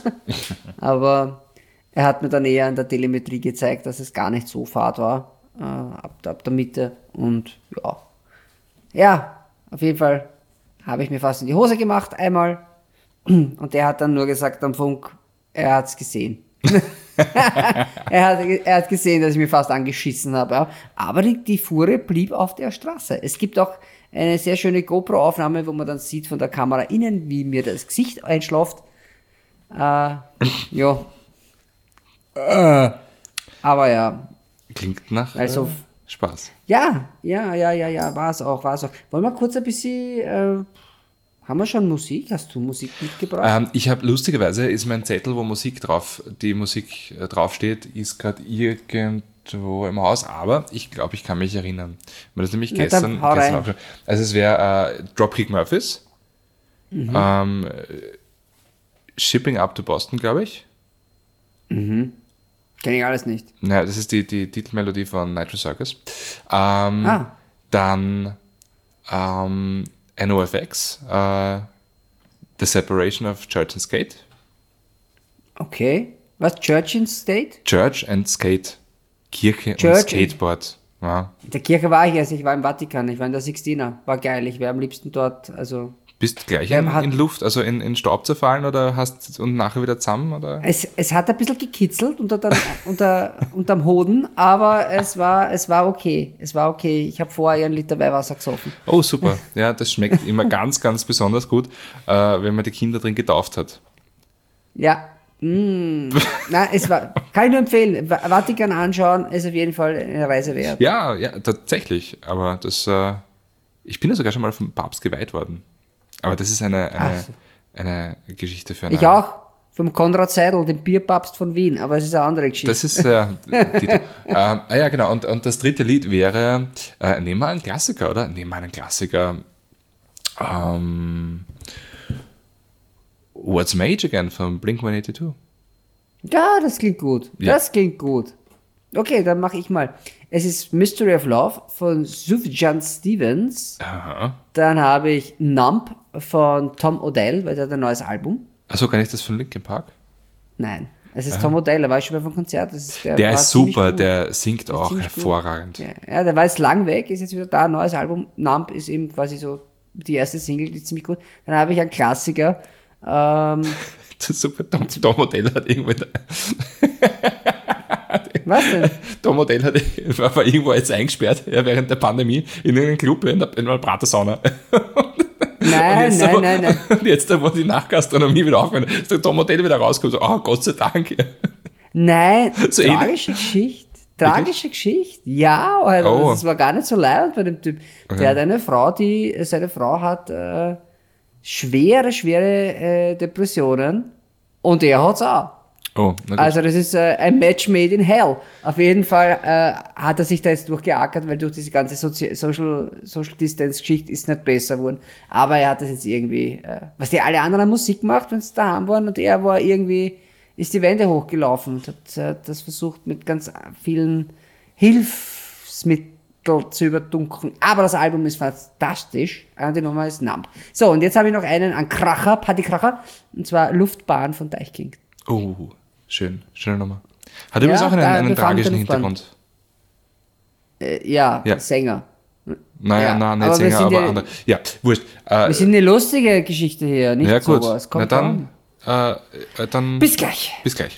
Aber er hat mir dann eher an der Telemetrie gezeigt, dass es gar nicht so fad war, äh, ab, ab der Mitte. Und ja, ja, auf jeden Fall habe ich mir fast in die Hose gemacht einmal. Und der hat dann nur gesagt am Funk, er hat's gesehen. er, hat, er hat gesehen, dass ich mir fast angeschissen habe. Ja. Aber die, die Fuhre blieb auf der Straße. Es gibt auch eine sehr schöne GoPro-Aufnahme, wo man dann sieht von der Kamera innen, wie mir das Gesicht einschläft. Äh, ja. Äh, aber ja. Klingt nach Also, äh, Spaß. Ja, ja, ja, ja, ja, war es auch, war es auch. Wollen wir kurz ein bisschen, äh, haben wir schon Musik? Hast du Musik mitgebracht? Ähm, ich habe lustigerweise, ist mein Zettel, wo Musik drauf, die Musik äh, draufsteht, ist gerade irgendwo im Haus, aber ich glaube, ich kann mich erinnern. Weil das nämlich Na, gestern, dann hau gestern rein. auch schon. Also es wäre äh, Dropkick Murphys, Mhm. ähm, Shipping Up to Boston, glaube ich. Kenne ich alles nicht. Naja, das ist die, die Titelmelodie von Nitro Circus. Ähm, Ah. Dann ähm, N O F X, äh, The Separation of Church and Skate. Okay. Was? Church in State? Church and Skate. Kirche Church und Skateboard. Ja. In der Kirche war ich erst, ich war im Vatikan, ich war in der Sixtina. War geil, ich wäre am liebsten dort, also. Bist gleich Wer in, hat- in Luft, also in, in Staub zerfallen oder hast und nachher wieder zusammen? Oder? Es, es hat ein bisschen gekitzelt unter dem, unter, unterm Hoden, aber es war, es war okay. Es war okay. Ich habe vorher einen Liter Weihwasser gesoffen. Oh, super. Ja, das schmeckt immer ganz, ganz besonders gut, äh, wenn man die Kinder drin getauft hat. Ja. Mm. Nein, es war, kann ich nur empfehlen. Va- Vatikan anschauen, ist auf jeden Fall eine Reise wert. Ja, ja, tatsächlich. Aber das, äh, ich bin ja sogar schon mal vom Papst geweiht worden. Aber das ist eine, eine, Ach so. eine Geschichte für eine. Ich auch. Vom Konrad Seidel, dem Bierpapst von Wien, aber es ist eine andere Geschichte. Das ist äh, Titel. ähm, ah ja, genau. Und, und das dritte Lied wäre, äh, nehmen wir einen Klassiker, oder? Nehmen wir einen Klassiker. Ähm, What's Mage Again von Blink one eighty-two. Ja, das klingt gut. Ja. Das klingt gut. Okay, dann mache ich mal. Es ist Mystery of Love von Sufjan Stevens. Aha. Dann habe ich Numb von Tom Odell, weil der hat ein neues Album. Achso, kann ich das von Linkin Park? Nein, es ist Tom Odell, da war ich schon bei vom Konzert. Das ist, Der war ist ziemlich super, gut. der singt auch ziemlich gut. hervorragend. Ja, ja, der war jetzt lang weg, ist jetzt wieder da, ein neues Album. Numb ist eben quasi so die erste Single, die ist ziemlich gut. Dann habe ich einen Klassiker. Ähm, Das ist super. Tom, Tom Odell hat irgendwann. was denn? Tom Odell hat, war, war irgendwo jetzt eingesperrt ja, während der Pandemie in irgendeinem Club in der, in einer Pratersauna. Nein, jetzt nein, aber, nein, nein. Und jetzt, wo die Nachgastronomie wieder aufhört, ist der Tom Odell wieder rausgekommen. So, oh, Gott sei Dank. Nein, So tragische Geschichte. Tragische Geschichte. Ja, Alter, Oh. das war gar nicht so leid bei dem Typ. Der Okay. hat eine Frau, die, seine Frau hat äh, schwere, schwere äh, Depressionen und er hat's auch. Oh, na gut. Also das ist äh, ein Match made in hell. Auf jeden Fall äh, hat er sich da jetzt durchgeackert, weil durch diese ganze Sozi Social, Social Distance Geschichte ist nicht besser geworden. Aber er hat das jetzt irgendwie, äh, was die alle anderen Musik macht, wenn sie daheim waren und er war irgendwie, ist die Wände hochgelaufen und hat äh, das versucht mit ganz vielen Hilfsmitteln zu überdunkeln. Aber das Album ist fantastisch. Und die Nummer ist Numb. So, und jetzt habe ich noch einen an Kracher, Partykracher, und zwar Luftbahn von Deichkind. Oh, schön. Schöne Nummer. Hat übrigens auch einen, da einen befand tragischen der Luftbahn. Hintergrund. Äh, ja, Ja. Sänger. Naja, Ja, nein, nicht aber wir Sänger, sind aber ja- andere. Ja, wurscht. Äh, Wir sind eine lustige Geschichte hier, nicht ja, gut. sowas. Na Kommt dann, äh, äh, dann. Bis gleich. Bis gleich.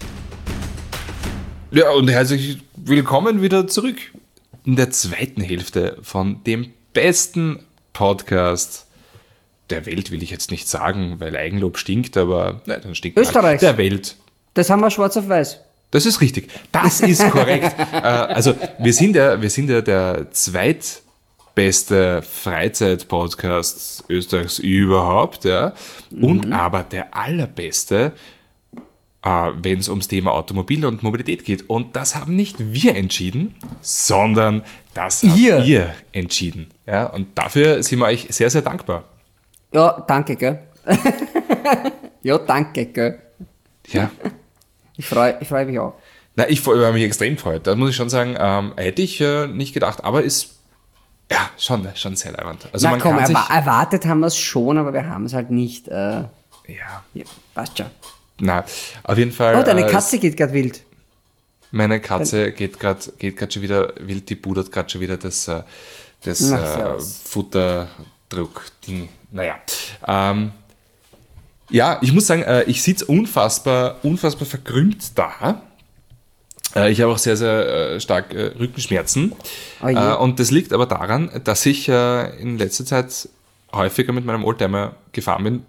Ja, und herzlich willkommen wieder zurück in der zweiten Hälfte von dem besten Podcast der Welt, will ich jetzt nicht sagen, weil Eigenlob stinkt, aber nein, dann stinkt Österreichs. der Welt. Das haben wir schwarz auf weiß. Das ist richtig. Das ist korrekt. äh, also wir sind ja, wir sind ja der zweitbeste Freizeit-Podcast Österreichs überhaupt, ja. Und aber der allerbeste, äh, wenn es ums Thema Automobil und Mobilität geht. Und das haben nicht wir entschieden, sondern das habt Ihr. ihr entschieden. Ja. Und dafür sind wir euch sehr, sehr dankbar. Ja, danke, gell? ja, danke, gell? Ja. Ich freue ich freu mich auch. Na, ich habe mich extrem gefreut. Da muss ich schon sagen, ähm, hätte ich äh, nicht gedacht, aber ist ja schon, schon sehr leibend. Also Na man komm, kann sich, erwa erwartet haben wir es schon, aber wir haben es halt nicht. Äh, ja, ja, passt schon. na, auf jeden Fall. Oh, deine äh, Katze geht gerade wild. Meine Katze geht gerade geht grad schon wieder wild, die pudert gerade schon wieder das, äh, das Na, äh, servus. Futterdruck-Ding. Naja. Ähm, ja, ich muss sagen, äh, ich sitze unfassbar, unfassbar verkrümmt da. Äh, ich habe auch sehr, sehr äh, stark äh, Rückenschmerzen. Oh je. äh, und das liegt aber daran, dass ich äh, in letzter Zeit häufiger mit meinem Oldtimer gefahren bin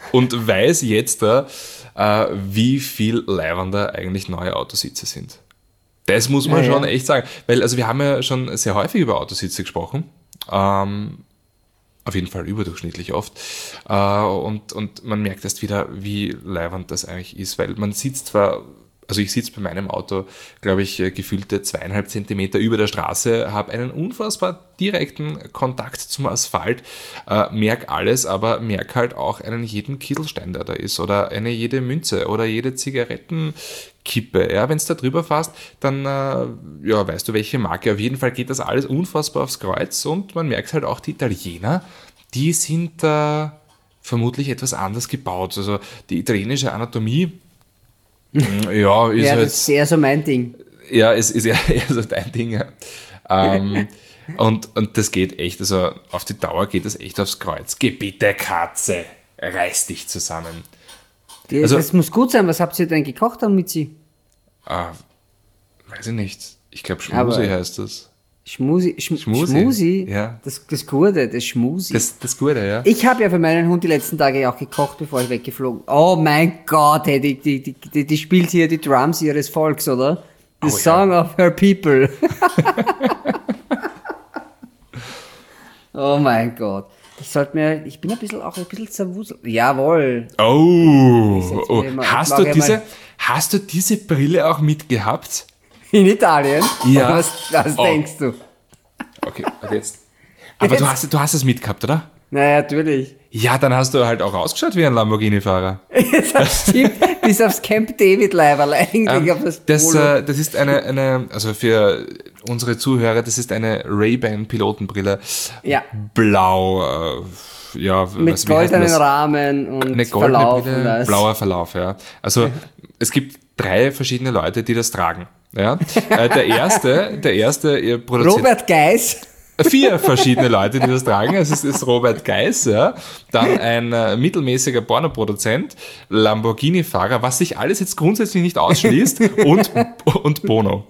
und weiß jetzt da, äh, wie viel leibender eigentlich neue Autositze sind. Das muss man ja, schon ja. echt sagen. Weil, also wir haben ja schon sehr häufig über Autositze gesprochen. Ähm, auf jeden Fall überdurchschnittlich oft. Äh, und, und man merkt erst wieder, wie leibend das eigentlich ist. Weil man sitzt zwar, also ich sitze bei meinem Auto, glaube ich, gefühlte zweieinhalb Zentimeter über der Straße, habe einen unfassbar direkten Kontakt zum Asphalt, äh, merke alles, aber merke halt auch einen jeden Kieselstein, der da ist, oder eine jede Münze oder jede Zigarettenkippe. Ja, wenn es da drüber fährst, dann äh, ja, weißt du, welche Marke. Auf jeden Fall geht das alles unfassbar aufs Kreuz und man merkt halt auch, die Italiener, die sind äh, vermutlich etwas anders gebaut. Also die italienische Anatomie, ja, ist ja, halt, das ist eher so mein Ding. Ja, es ist eher, eher so dein Ding. Ja. Ähm, und, und das geht echt, also auf die Dauer geht das echt aufs Kreuz. Geh bitte, Katze, reiß dich zusammen. Die, also, das muss gut sein. Was habt ihr denn gekocht dann mit sie? Ah, weiß ich nicht. Ich glaube, Schmusi Aber heißt das. Schmusi? Schm Schmusi? Schmusi? Ja. Das, das Gute, das Schmusi. Das, das Gute, ja. Ich habe ja für meinen Hund die letzten Tage auch gekocht, bevor ich weggeflogen bin. Oh mein Gott, hey, die, die, die, die, die spielt hier die Drums ihres Volks, oder? The oh, Song ja. of Her People. Oh mein Gott. Ich sollte mir, ich bin ein bisschen, auch ein bisschen zerwuselt. Jawohl. Oh, oh. Mal, hast, du diese, hast du diese Brille auch mitgehabt? In Italien? Ja. Was, was oh. denkst du? Okay, warte jetzt. Aber jetzt. Du, hast, du hast es mitgehabt, oder? Naja, natürlich. Ja, dann hast du halt auch ausgeschaut wie ein Lamborghini-Fahrer. Das stimmt, bis aufs Camp David-Leiberl eigentlich. Ähm, auf das das, äh, das ist eine, eine, also für unsere Zuhörer, das ist eine Ray-Ban-Pilotenbrille. Ja. Blau, äh, ja. Mit was, goldenen Rahmen und eine goldene Verlauf. Brille, und blauer Verlauf, ja. Also, es gibt drei verschiedene Leute, die das tragen. Ja. äh, der erste, der erste, ihr produziert. Robert Geis. Vier verschiedene Leute, die das tragen. Es ist, ist Robert Geis, ja. Dann ein äh, mittelmäßiger Pornoproduzent, Lamborghini-Fahrer, was sich alles jetzt grundsätzlich nicht ausschließt, und, und Bono.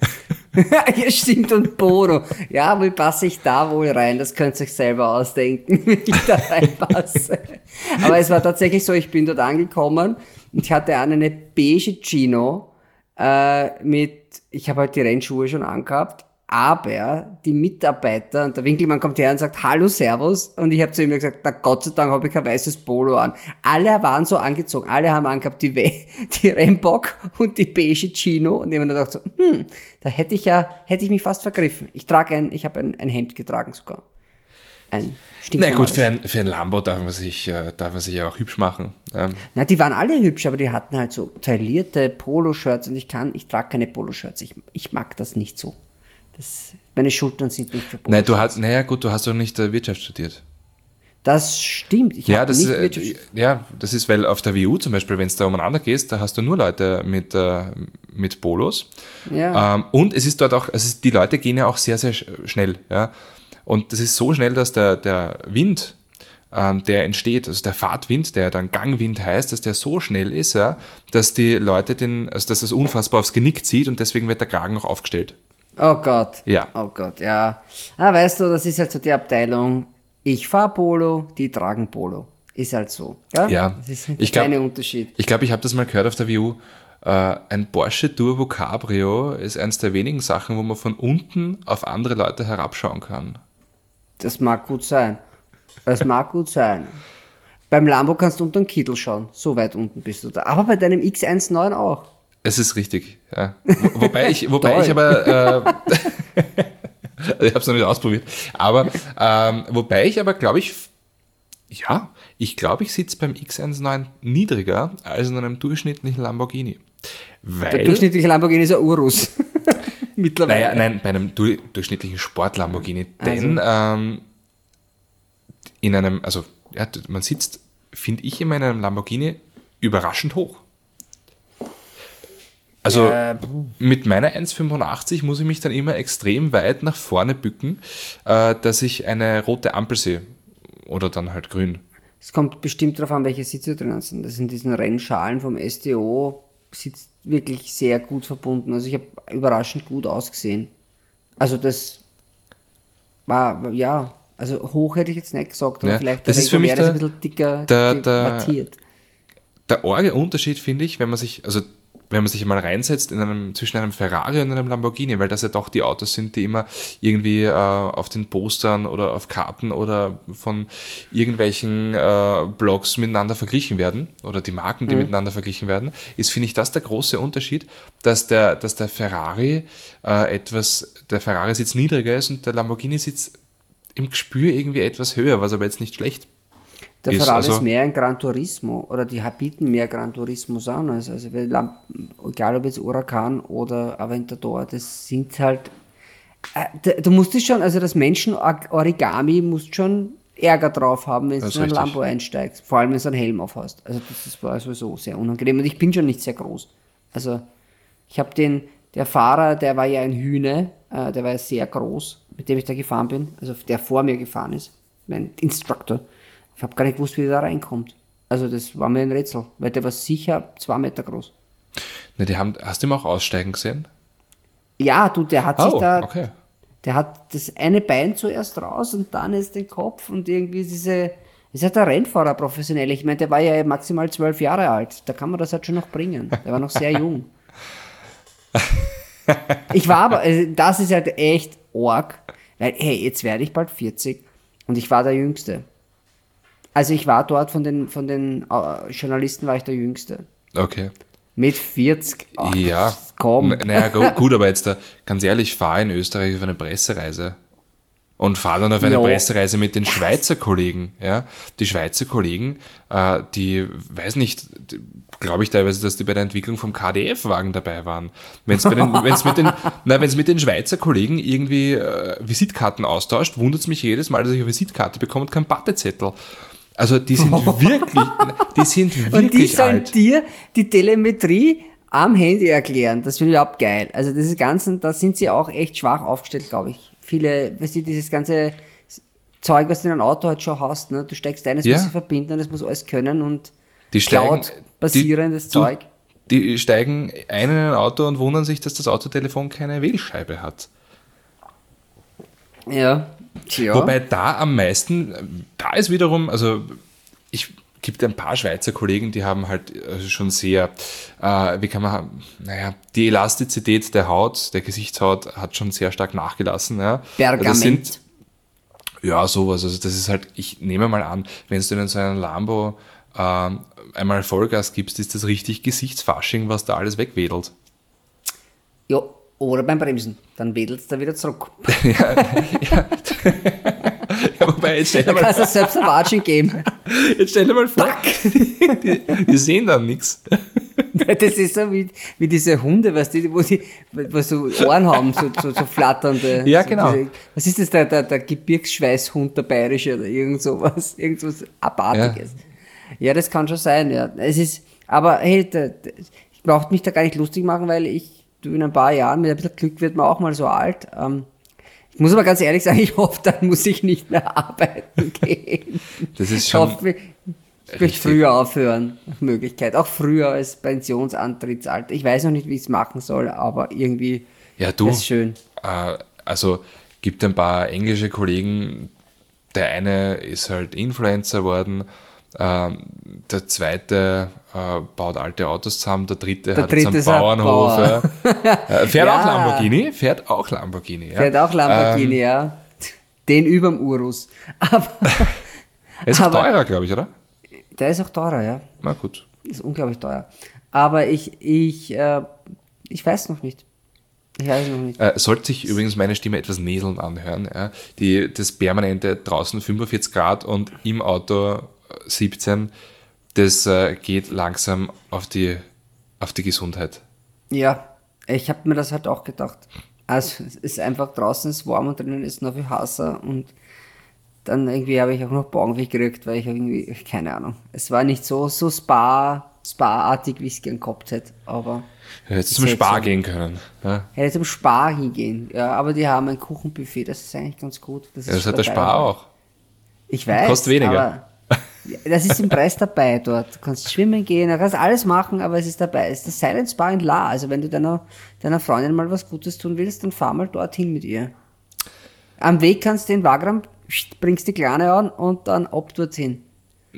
Ja, stimmt, und Bono. Ja, wie passe ich da wohl rein? Das könnt ihr euch selber ausdenken, wie ich da reinpasse. Aber es war tatsächlich so, ich bin dort angekommen und ich hatte an eine beige Chino äh, mit, ich habe halt die Rennschuhe schon angehabt, aber die Mitarbeiter, und der Winkelmann kommt her und sagt, hallo, servus, und ich habe zu ihm gesagt, na Gott sei Dank habe ich kein weißes Polo an. Alle waren so angezogen, alle haben angehabt die, die Rennbock und die beige Chino, und jemand hat gedacht so, hm, da hätte ich ja, hätte ich mich fast vergriffen. Ich trage ein, ich habe ein, ein Hemd getragen sogar. Ein Na gut, für ein, für ein Lambo darf man sich, äh, darf man sich ja auch hübsch machen. Ähm. Na, die waren alle hübsch, aber die hatten halt so taillierte Poloshirts, und ich kann, ich trage keine Poloshirts, ich, ich mag das nicht so. Das, meine Schultern sind nicht für Nein, du hast, naja gut, du hast doch nicht äh, Wirtschaft studiert. Das stimmt, ich ja, habe das nicht ist, Wirtschaft studiert. Ja, das ist, weil auf der W U zum Beispiel, wenn es da umeinander gehst, da hast du nur Leute mit, äh, mit Polos. Ja. Ähm, und es ist dort auch, also die Leute gehen ja auch sehr, sehr schnell. Ja? Und das ist so schnell, dass der, der Wind, ähm, der entsteht, also der Fahrtwind, der dann Gangwind heißt, dass der so schnell ist, ja, dass die Leute den, also dass das unfassbar aufs Genick zieht, und deswegen wird der Kragen auch aufgestellt. Oh Gott. Ja. Oh Gott, ja. Ah, weißt du, das ist halt so die Abteilung, ich fahre Polo, die tragen Polo. Ist halt so. Ja. ja. Das ist ein ich glaub, kleiner Unterschied. Ich glaube, ich habe das mal gehört auf der W U. Äh, ein Porsche Turbo Cabrio ist eines der wenigen Sachen, wo man von unten auf andere Leute herabschauen kann. Das mag gut sein. Das mag gut sein. Beim Lambo kannst du unter den Kittel schauen. So weit unten bist du da. Aber bei deinem X neunzehn auch. Es ist richtig, ja. Wo, wobei ich, wobei ich aber, äh, ich habe es noch nicht ausprobiert, aber ähm, wobei ich aber, glaube ich, ja, ich glaube, ich sitze beim X neunzehn niedriger als in einem durchschnittlichen Lamborghini. Weil, der durchschnittliche Lamborghini ist ein Urus. Mittlerweile. Naja, nein, bei einem du, durchschnittlichen Sport-Lamborghini, denn also. ähm, in einem, also ja, man sitzt, finde ich, immer in einem Lamborghini überraschend hoch. Also äh, mit meiner eins Komma fünfundachtzig muss ich mich dann immer extrem weit nach vorne bücken, äh, dass ich eine rote Ampel sehe. Oder dann halt grün. Es kommt bestimmt darauf an, welche Sitze drin sind. Das sind diesen Rennschalen vom S T O, sitzt wirklich sehr gut verbunden. Also ich habe überraschend gut ausgesehen. Also das war, ja, also hoch hätte ich jetzt nicht gesagt, aber ja, vielleicht das ist für mich der, ein bisschen dicker der, der, der arge Unterschied, finde ich, wenn man sich, also wenn man sich mal reinsetzt in einem, zwischen einem Ferrari und einem Lamborghini, weil das ja doch die Autos sind, die immer irgendwie äh, auf den Postern oder auf Karten oder von irgendwelchen äh, Blogs miteinander verglichen werden oder die Marken, die mhm. miteinander verglichen werden, ist, finde ich, das der große Unterschied, dass der, dass der Ferrari äh, etwas, der Ferrari-Sitz niedriger ist und der Lamborghini-Sitz im Gespür irgendwie etwas höher, was aber jetzt nicht schlecht Der ist. Ferrari Also, ist mehr ein Gran Turismo oder die bieten mehr Gran Turismos an. Also, also egal ob jetzt Huracan oder Aventador, das sind halt. Äh, du musst es schon, also das Menschen-Origami musst schon Ärger drauf haben, wenn du in ein Lambo einsteigst. Vor allem, wenn du einen Helm auf hast. Also das, das war sowieso sehr unangenehm. Und ich bin schon nicht sehr groß. Also ich habe den, der Fahrer, der war ja ein Hühne, äh, der war ja sehr groß, mit dem ich da gefahren bin. Also der vor mir gefahren ist, mein Instructor. Ich habe gar nicht gewusst, wie der da reinkommt. Also das war mir ein Rätsel, weil der war sicher zwei Meter groß. Ne, die haben, hast du ihn auch aussteigen gesehen? Ja, du, der hat oh, sich da, okay. der hat das eine Bein zuerst raus und dann ist den Kopf und irgendwie diese, ist halt der Rennfahrer professionell. Ich meine, der war ja maximal zwölf Jahre alt. Da kann man das halt schon noch bringen. Der war noch sehr jung. Ich war aber, also das ist halt echt arg, weil, hey, jetzt werde ich bald vierzig und ich war der Jüngste. Also ich war dort von den, von den uh, Journalisten war ich der Jüngste. Okay. Mit vierzig. Ach, ja. Komm. N- Naja, gut, gut, aber jetzt da, ganz ehrlich, fahr in Österreich auf eine Pressereise. Und fahr dann auf eine Jo. Pressereise mit den Schweizer Kollegen. Ja? Die Schweizer Kollegen, äh, die, weiß nicht, glaube ich teilweise, dass die bei der Entwicklung vom K D F-Wagen dabei waren. Wenn es mit den, na, wenn's mit den Schweizer Kollegen irgendwie äh, Visitkarten austauscht, wundert es mich jedes Mal, dass ich eine Visitkarte bekomme und keinen Battezettel. Also die sind wirklich, die sind wirklich Und die sollen alt. dir die Telemetrie am Handy erklären. Das finde ich überhaupt geil. Also diese ganzen, da sind sie auch echt schwach aufgestellt, glaube ich. Viele, weißt du, dieses ganze Zeug, was du in einem Auto halt schon hast, ne? Du steigst ein, es Ja. muss sich verbinden und es muss alles können und Die steigen, Cloud-basierendes die, Zeug. Du, die steigen ein in ein Auto und wundern sich, dass das Autotelefon keine Wählscheibe hat. Ja. Tja. Wobei da am meisten, da ist wiederum, also ich gibt ein paar Schweizer Kollegen, die haben halt schon sehr, äh, wie kann man, naja, die Elastizität der Haut, der Gesichtshaut hat schon sehr stark nachgelassen. Ja. Pergament. Das sind, ja, sowas. Also das ist halt, ich nehme mal an, wenn du in so einem Lambo äh, einmal Vollgas gibst, ist das richtig Gesichtsfasching, was da alles wegwedelt. Ja, oder beim Bremsen. Dann wedelst du wieder zurück. ja, ja. Ja, wobei, jetzt stell dir Da mal kannst du selbst ein Watschen geben. Jetzt stell dir mal vor, die, die sehen dann nichts. Das ist so wie, wie diese Hunde, weißt du, wo die wo so Ohren haben, so, so, so flatternde. Ja, so genau. Diese, was ist das, der, der, der Gebirgsschweißhund, der bayerische oder irgend sowas, irgendwas Abartiges. Ja. ja, das kann schon sein, ja. Es ist, aber hey, der, der, ich brauche mich da gar nicht lustig machen, weil ich, du in ein paar Jahren, mit ein bisschen Glück wird man auch mal so alt. Ähm, ich muss aber ganz ehrlich sagen, ich hoffe, dann muss ich nicht mehr arbeiten gehen. Das ist Ich schon hoffe, ich möchte früher aufhören, nach Möglichkeit. Auch früher als Pensionsantrittsalter. Ich weiß noch nicht, wie ich es machen soll, aber irgendwie ja, du, ist schön. Äh, also gibt ein paar englische Kollegen, der eine ist halt Influencer geworden, ähm, der zweite äh, baut alte Autos zusammen, der dritte Der hat dritte jetzt ist einen ein Bauernhof. Bauer. Ja. Äh, fährt Ja. auch Lamborghini, fährt auch Lamborghini. Ja. Fährt auch Lamborghini, Ähm, ja. Den überm Urus. Aber Er ist auch Aber- teurer, glaube ich, oder? der ist auch teurer, ja. Na gut. Ist unglaublich teuer. Aber ich, ich, äh, ich weiß noch nicht. Ich weiß noch nicht. Äh, sollte sich übrigens meine Stimme etwas näselnd anhören. Ja. Die, das permanente draußen fünfundvierzig Grad und im Auto siebzehn, das äh, geht langsam auf die, auf die Gesundheit. Ja, ich habe mir das halt auch gedacht. Also es ist einfach draußen ist warm und drinnen ist noch viel heißer und dann irgendwie habe ich auch noch Bauchweh gekriegt, weil ich irgendwie, keine Ahnung. Es war nicht so, so Spa, Spa-artig, wie ich es gern gehabt hätte, aber Ja, jetzt Ist zum halt Spar so. gehen können. Ja. hätte zum Spar hingehen. Ja, aber die haben ein Kuchenbuffet, das ist eigentlich ganz gut. Das, Ja, ist das hat schon der dabei. Spar auch. Ich weiß. Kostet weniger. Aber das ist im Preis dabei dort. Du kannst schwimmen gehen, du kannst alles machen, aber es ist dabei. Es ist das Silent Spa in La. Also wenn du deiner, deiner Freundin mal was Gutes tun willst, dann fahr mal dorthin mit ihr. Am Weg kannst du in Wagram, bringst die Kleine an und dann ab dorthin.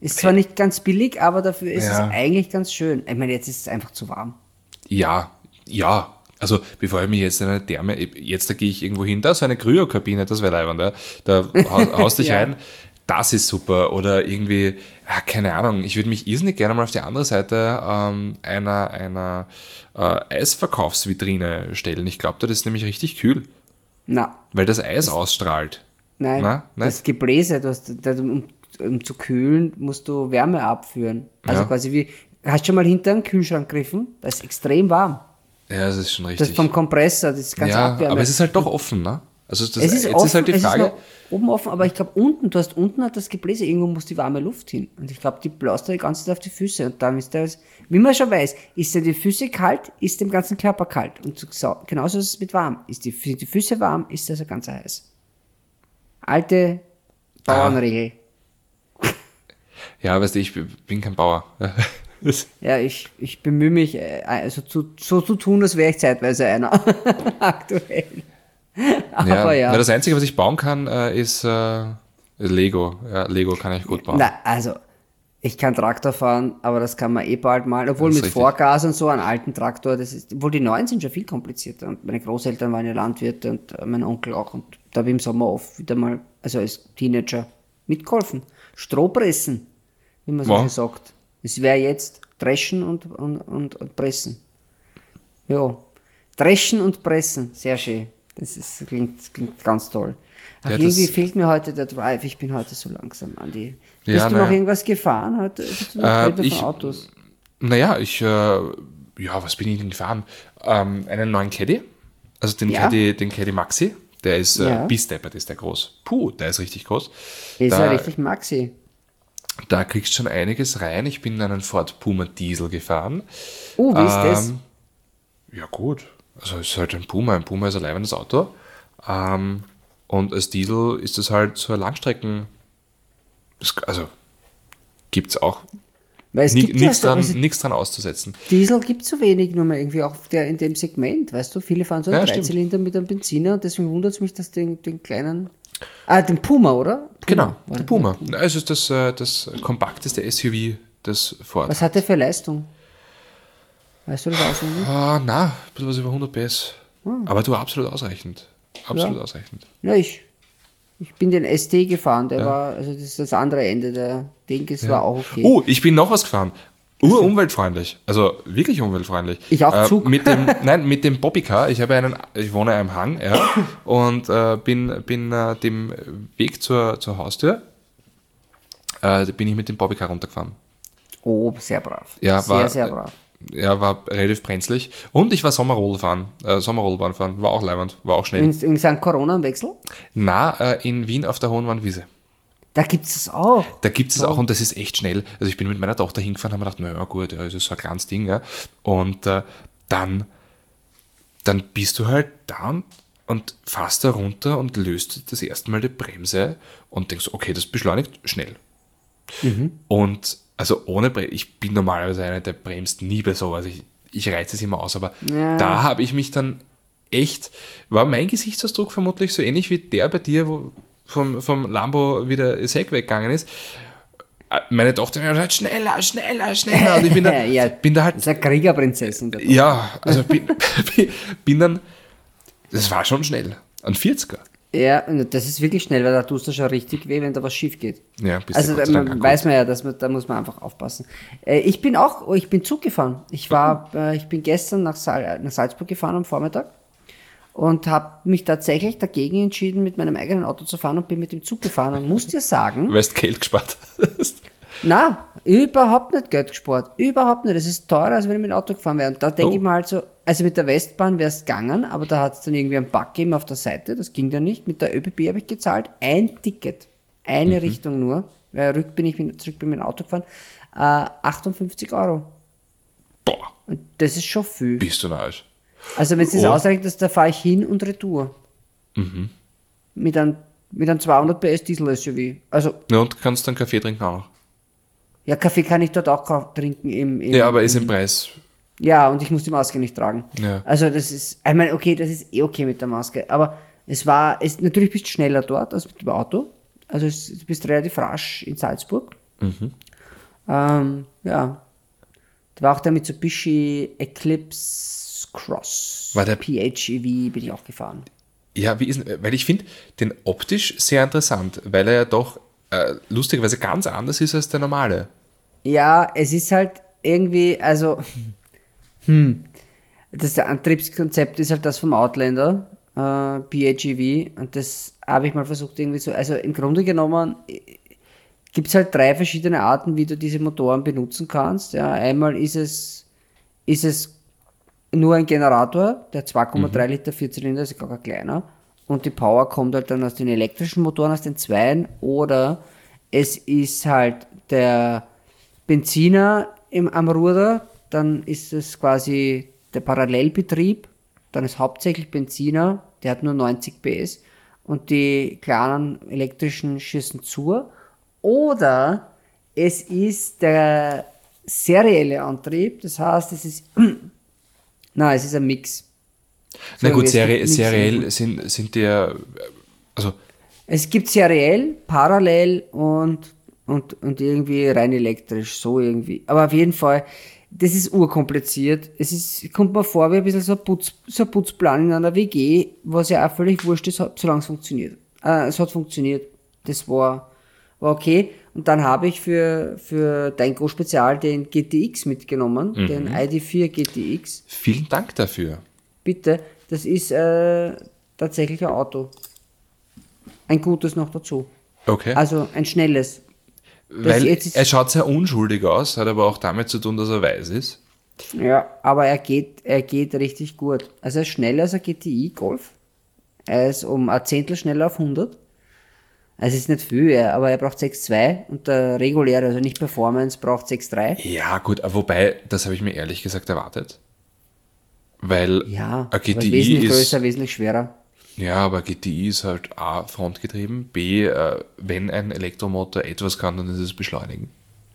Ist zwar nicht ganz billig, aber dafür ist Ja. es eigentlich ganz schön. Ich meine, jetzt ist es einfach zu warm. Ja, ja. Also bevor ich mich jetzt in eine Therme, jetzt da gehe ich irgendwo hin, da ist eine Kryokabine, das wäre leibend, ja. Da haust, haust dich Ja. rein, das ist super. Oder irgendwie, ja, keine Ahnung, ich würde mich irrsinnig gerne mal auf die andere Seite ähm, einer, einer äh, Eisverkaufsvitrine stellen. Ich glaube, das ist nämlich richtig kühl, Na, weil das Eis ausstrahlt. nein. Na, nein? Das Gebläse, du hast, da- um, um zu kühlen, musst du Wärme abführen. Also Ja. quasi wie, hast du schon mal hinter einen Kühlschrank gegriffen? Das ist extrem warm. Ja, das ist schon Das richtig. ist vom Kompressor, das ist ganz Ja, Abwärme. aber es ist halt doch offen, ne? Also das, Es ist jetzt offen, ist halt die es Frage, ist noch oben offen, aber ich glaube unten, du hast unten hat das Gebläse, irgendwo muss die warme Luft hin. Und ich glaube, die bläst da die ganze Zeit auf die Füße. Und dann ist das, wie man schon weiß, ist ja die Füße kalt, ist dem ganzen Körper kalt. Und so, genauso ist es mit warm. Ist die, sind die Füße warm, ist das ganz heiß. Alte Bauernregel. ja, weißt du, ich bin kein Bauer. Das- Ja, ich, ich bemühe mich, äh, also zu, so zu tun, als wäre ich zeitweise einer. Aktuell. Aber ja. Na, das Einzige, was ich bauen kann, äh, ist äh, Lego. Ja, Lego kann ich gut bauen. Na, also, ich kann Traktor fahren, aber das kann man eh bald mal. Obwohl Das mit ist richtig. Vorgas und so, einen alten Traktor, das ist, obwohl die neuen sind schon viel komplizierter. Und meine Großeltern waren ja Landwirte und äh, mein Onkel auch. Und da habe ich im Sommer oft wieder mal, also als Teenager, mitgeholfen. Stroh pressen, wie man so Wow. schön sagt. Es wäre jetzt dreschen und, und, und, und pressen. Ja, dreschen und pressen, sehr schön. Das ist, klingt, klingt ganz toll. Ach, Ja, das- irgendwie fehlt mir heute der Drive. Ich bin heute so langsam, Andi. Bist Ja, du naja. noch irgendwas gefahren heute? Bist du noch Äh, Rede von ich- Autos? Naja, ich, äh, ja, was bin ich denn gefahren? Ähm, einen neuen Caddy, also den, Ja. Caddy, den Caddy Maxi, der ist, äh, Ja. Bisteppert ist der groß. Puh, der ist richtig groß. Ist da, ja richtig Maxi. da kriegst du schon einiges rein. Ich bin einen Ford Puma Diesel gefahren. Oh, wie ist das? Ähm, Ja, gut. Also es ist halt ein Puma. Ein Puma ist ein leibendes Auto. Ähm, und als Diesel ist es halt so ein Langstrecken. Das, also gibt es auch Weil es ni- gibt ja nichts so, dran, also nichts dran auszusetzen. Diesel gibt es so wenig nur mehr irgendwie auch auf der, in dem Segment, weißt du? Viele fahren so einen Ja, stimmt. Dreizylinder mit einem Benziner und deswegen wundert es mich, dass den, den kleinen. Ah, den Puma, oder? Puma. Genau, War der das? Puma. Es ist das, äh, das kompakteste S U V des Ford. Was hat der für Leistung? Weißt du das auswendig? Ah, na, ein bisschen was über hundert P S. Aber du, absolut ausreichend. Absolut Hm. Ja. ausreichend. Ja, ich. Ich bin den S T gefahren, der war, also das ist das andere Ende der Ding, es war auch okay. Oh, ich bin noch was gefahren. Urumweltfreundlich. Also wirklich umweltfreundlich. Ich auch äh, Zug. Mit dem, nein, mit dem Bobbycar. Ich habe einen, ich wohne am Hang, ja, und äh, bin, bin äh, dem Weg zur, zur Haustür, äh, da bin ich mit dem Bobbycar runtergefahren. Oh, sehr brav. Ja, sehr, war, sehr brav. Ja, war relativ brenzlig. Und ich war Sommerroll fahren, äh, Sommerrollbahn fahren. War auch leibend, war auch schnell. In, in Sankt Corona im Wechsel? Na, äh, in Wien auf der Hohenwannwiese. Da gibt es auch. Da gibt es auch, und das ist echt schnell. Also ich bin mit meiner Tochter hingefahren, haben mir gedacht, naja gut, ja, das ist so ein kleines Ding. Ja. Und äh, dann, dann bist du halt da und, und fährst da runter und löst das erste Mal die Bremse und denkst, okay, das beschleunigt schnell. Und also ohne Bremse, ich bin normalerweise einer, der bremst nie bei sowas. Ich, ich reize es immer aus, aber Ja. da habe ich mich dann echt, war mein Gesichtsausdruck vermutlich so ähnlich wie der bei dir, wo vom, vom Lambo wieder das Heck weggegangen ist. Meine Tochter hat gesagt, schneller, schneller, schneller. Und ich bin da, Ja, bin da Das halt, ist eine Kriegerprinzessin. der ja, also bin, bin dann, das war schon schnell, ein vierziger. Ja, und das ist wirklich schnell, weil da tust du schon richtig weh, wenn da was schief geht. Ja, bist Also du Gott da, sei Dank man, angekommen. weiß man ja, dass man, da muss man einfach aufpassen. Äh, ich bin auch, oh, ich bin Zug gefahren. Ich war, äh, ich bin gestern nach, Sal nach Salzburg gefahren am Vormittag und habe mich tatsächlich dagegen entschieden, mit meinem eigenen Auto zu fahren und bin mit dem Zug gefahren und muss dir sagen, Weil du Geld gespart hast. na, überhaupt nicht Geld gespart. Überhaupt nicht. Das ist teurer, als wenn ich mit dem Auto gefahren wäre. Und da denke Oh. ich mir halt so, also mit der Westbahn wäre es gegangen, aber da hat es dann irgendwie einen Bug gegeben auf der Seite. Das ging dann nicht. Mit der ÖBB habe ich gezahlt. Ein Ticket. Eine Richtung nur. Weil rück bin ich mit, zurück bin mit dem Auto gefahren. Äh, achtundfünfzig Euro. Boah, Und das ist schon viel. bist du narrisch. Also wenn es das Oh. ausrechnet, da fahre ich hin und retour. Mit einem, mit einem zweihundert P S Diesel-S U V. Also, Ja, und kannst dann Kaffee trinken auch noch. ja, Kaffee kann ich dort auch kau- trinken im, im Ja, aber ist im Preis. Ja, und ich muss die Maske nicht tragen. Ja. Also das ist, ich meine, okay, das ist eh okay mit der Maske, aber es war, es, natürlich bist du schneller dort als mit dem Auto. Also es, du bist relativ rasch in Salzburg. Ähm, ja. Da war auch der Mitsubishi Eclipse Cross. War der- P H E V bin ich auch gefahren. Ja, wie ist, weil ich finde den optisch sehr interessant, weil er ja doch äh, lustigerweise ganz anders ist als der normale. Ja, es ist halt irgendwie, also, hm, das der Antriebskonzept ist halt das vom Outlander, äh, P H E V, und das habe ich mal versucht irgendwie so, also im Grunde genommen gibt es halt drei verschiedene Arten, wie du diese Motoren benutzen kannst. Ja, einmal ist es, ist es nur ein Generator, der zwei Komma drei Liter Vierzylinder, ist gar kein kleiner, und die Power kommt halt dann aus den elektrischen Motoren, aus den Zweien, oder es ist halt der Benziner im, am Ruder, dann ist es quasi der Parallelbetrieb, dann ist hauptsächlich Benziner, der hat nur neunzig P S, und die kleinen elektrischen schießen zu, oder es ist der serielle Antrieb, das heißt, es ist, nein, es ist ein Mix. Na So, gut, es seri gibt Mix- seriell sind, sind die ja, also Es gibt seriell, parallel und, und, und irgendwie rein elektrisch, so irgendwie. Aber auf jeden Fall, das ist urkompliziert. Es ist, kommt mir vor wie ein bisschen so ein, Putz, so ein Putzplan in einer W G, was ja auch völlig wurscht ist, solange es funktioniert. Äh, es hat funktioniert. Das war, war okay. Und dann habe ich für, für dein Go-Spezial den G T X mitgenommen, den I D vier G T X. vielen Dank dafür. Bitte, das ist äh, tatsächlich ein Auto. Ein gutes noch dazu. Okay. Also ein schnelles. Das Weil jetzt ist- er schaut sehr unschuldig aus, hat aber auch damit zu tun, dass er weiß ist. Ja, aber er geht, er geht richtig gut. Also er ist schneller als ein G T I Golf. Er ist um ein Zehntel schneller auf hundert. Also es ist nicht viel, ja, aber er braucht sechs Komma zwei und der reguläre, also nicht Performance, braucht sechs Komma drei. Ja, gut, wobei, das habe ich mir ehrlich gesagt erwartet. Weil Ja, ein aber G ist T I wesentlich ist, größer, wesentlich schwerer. ja, aber G T I ist halt A, frontgetrieben, B, äh, wenn ein Elektromotor etwas kann, dann ist es beschleunigen.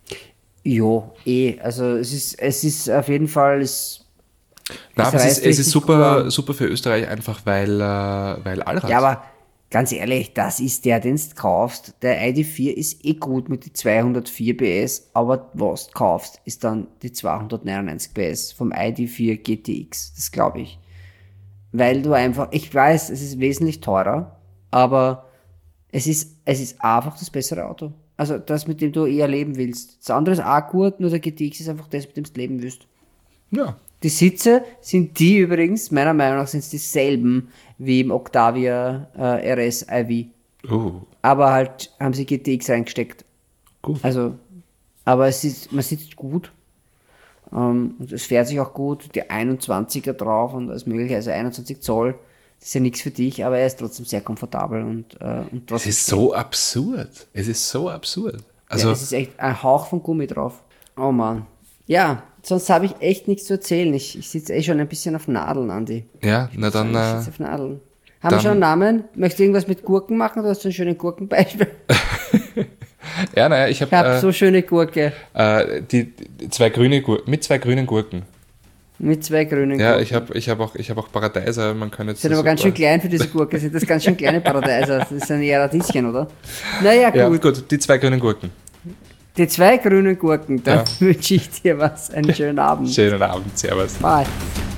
Jo, eh. Also es ist, es ist auf jeden Fall, es, Na, Es aber es ist, reißt es ist richtig super, gut an. super für Österreich, einfach weil, äh, weil Allrad. ja, aber ganz ehrlich, das ist der, den du kaufst. Der I D vier ist eh gut mit die zweihundertvier P S, aber was du kaufst, ist dann die zweihundertneunundneunzig P S vom I D vier G T X. Das glaube ich. Weil du einfach, ich weiß, es ist wesentlich teurer, aber es ist, es ist einfach das bessere Auto. Also das, mit dem du eher leben willst. Das andere ist auch gut, nur der G T X ist einfach das, mit dem du leben willst. Ja. Die Sitze sind die übrigens, meiner Meinung nach sind es dieselben wie im Octavia äh, R S I V. Oh, Aber halt haben sie G T X reingesteckt. gut. Also, aber es ist, man sitzt gut. Ähm, und es fährt sich auch gut. Die einundzwanziger drauf und alles mögliche, also einundzwanzig Zoll. Das ist ja nichts für dich, aber er ist trotzdem sehr komfortabel und, äh, und Es trotzdem. ist so absurd. Es ist so absurd. Ja, Also, es ist echt ein Hauch von Gummi drauf. Oh Mann. Ja, sonst habe ich echt nichts zu erzählen. Ich, ich sitze eh schon ein bisschen auf Nadeln, Andi. ja, na dann, Ich äh, sitze auf Nadeln. Haben wir dann- schon einen Namen? Möchtest du irgendwas mit Gurken machen? Du hast so ein schönes Gurkenbeispiel. ja, naja, ich habe Ich habe äh, so schöne Gurke äh, die, die zwei grüne Gurken, mit zwei grünen Gurken. mit zwei grünen Ja, Gurken. ich habe ich hab auch, ich hab auch Paradeiser, man kann jetzt. Sind aber ganz schön klein für diese Gurke. Sind das ganz schön kleine Paradeiser? Das sind eher Radieschen, oder? Naja, Ja, gut. gut, die zwei grünen Gurken. Die zwei grünen Gurken, dann Ja. wünsche ich dir was. Einen schönen Abend. Schönen Abend, servus. Bye.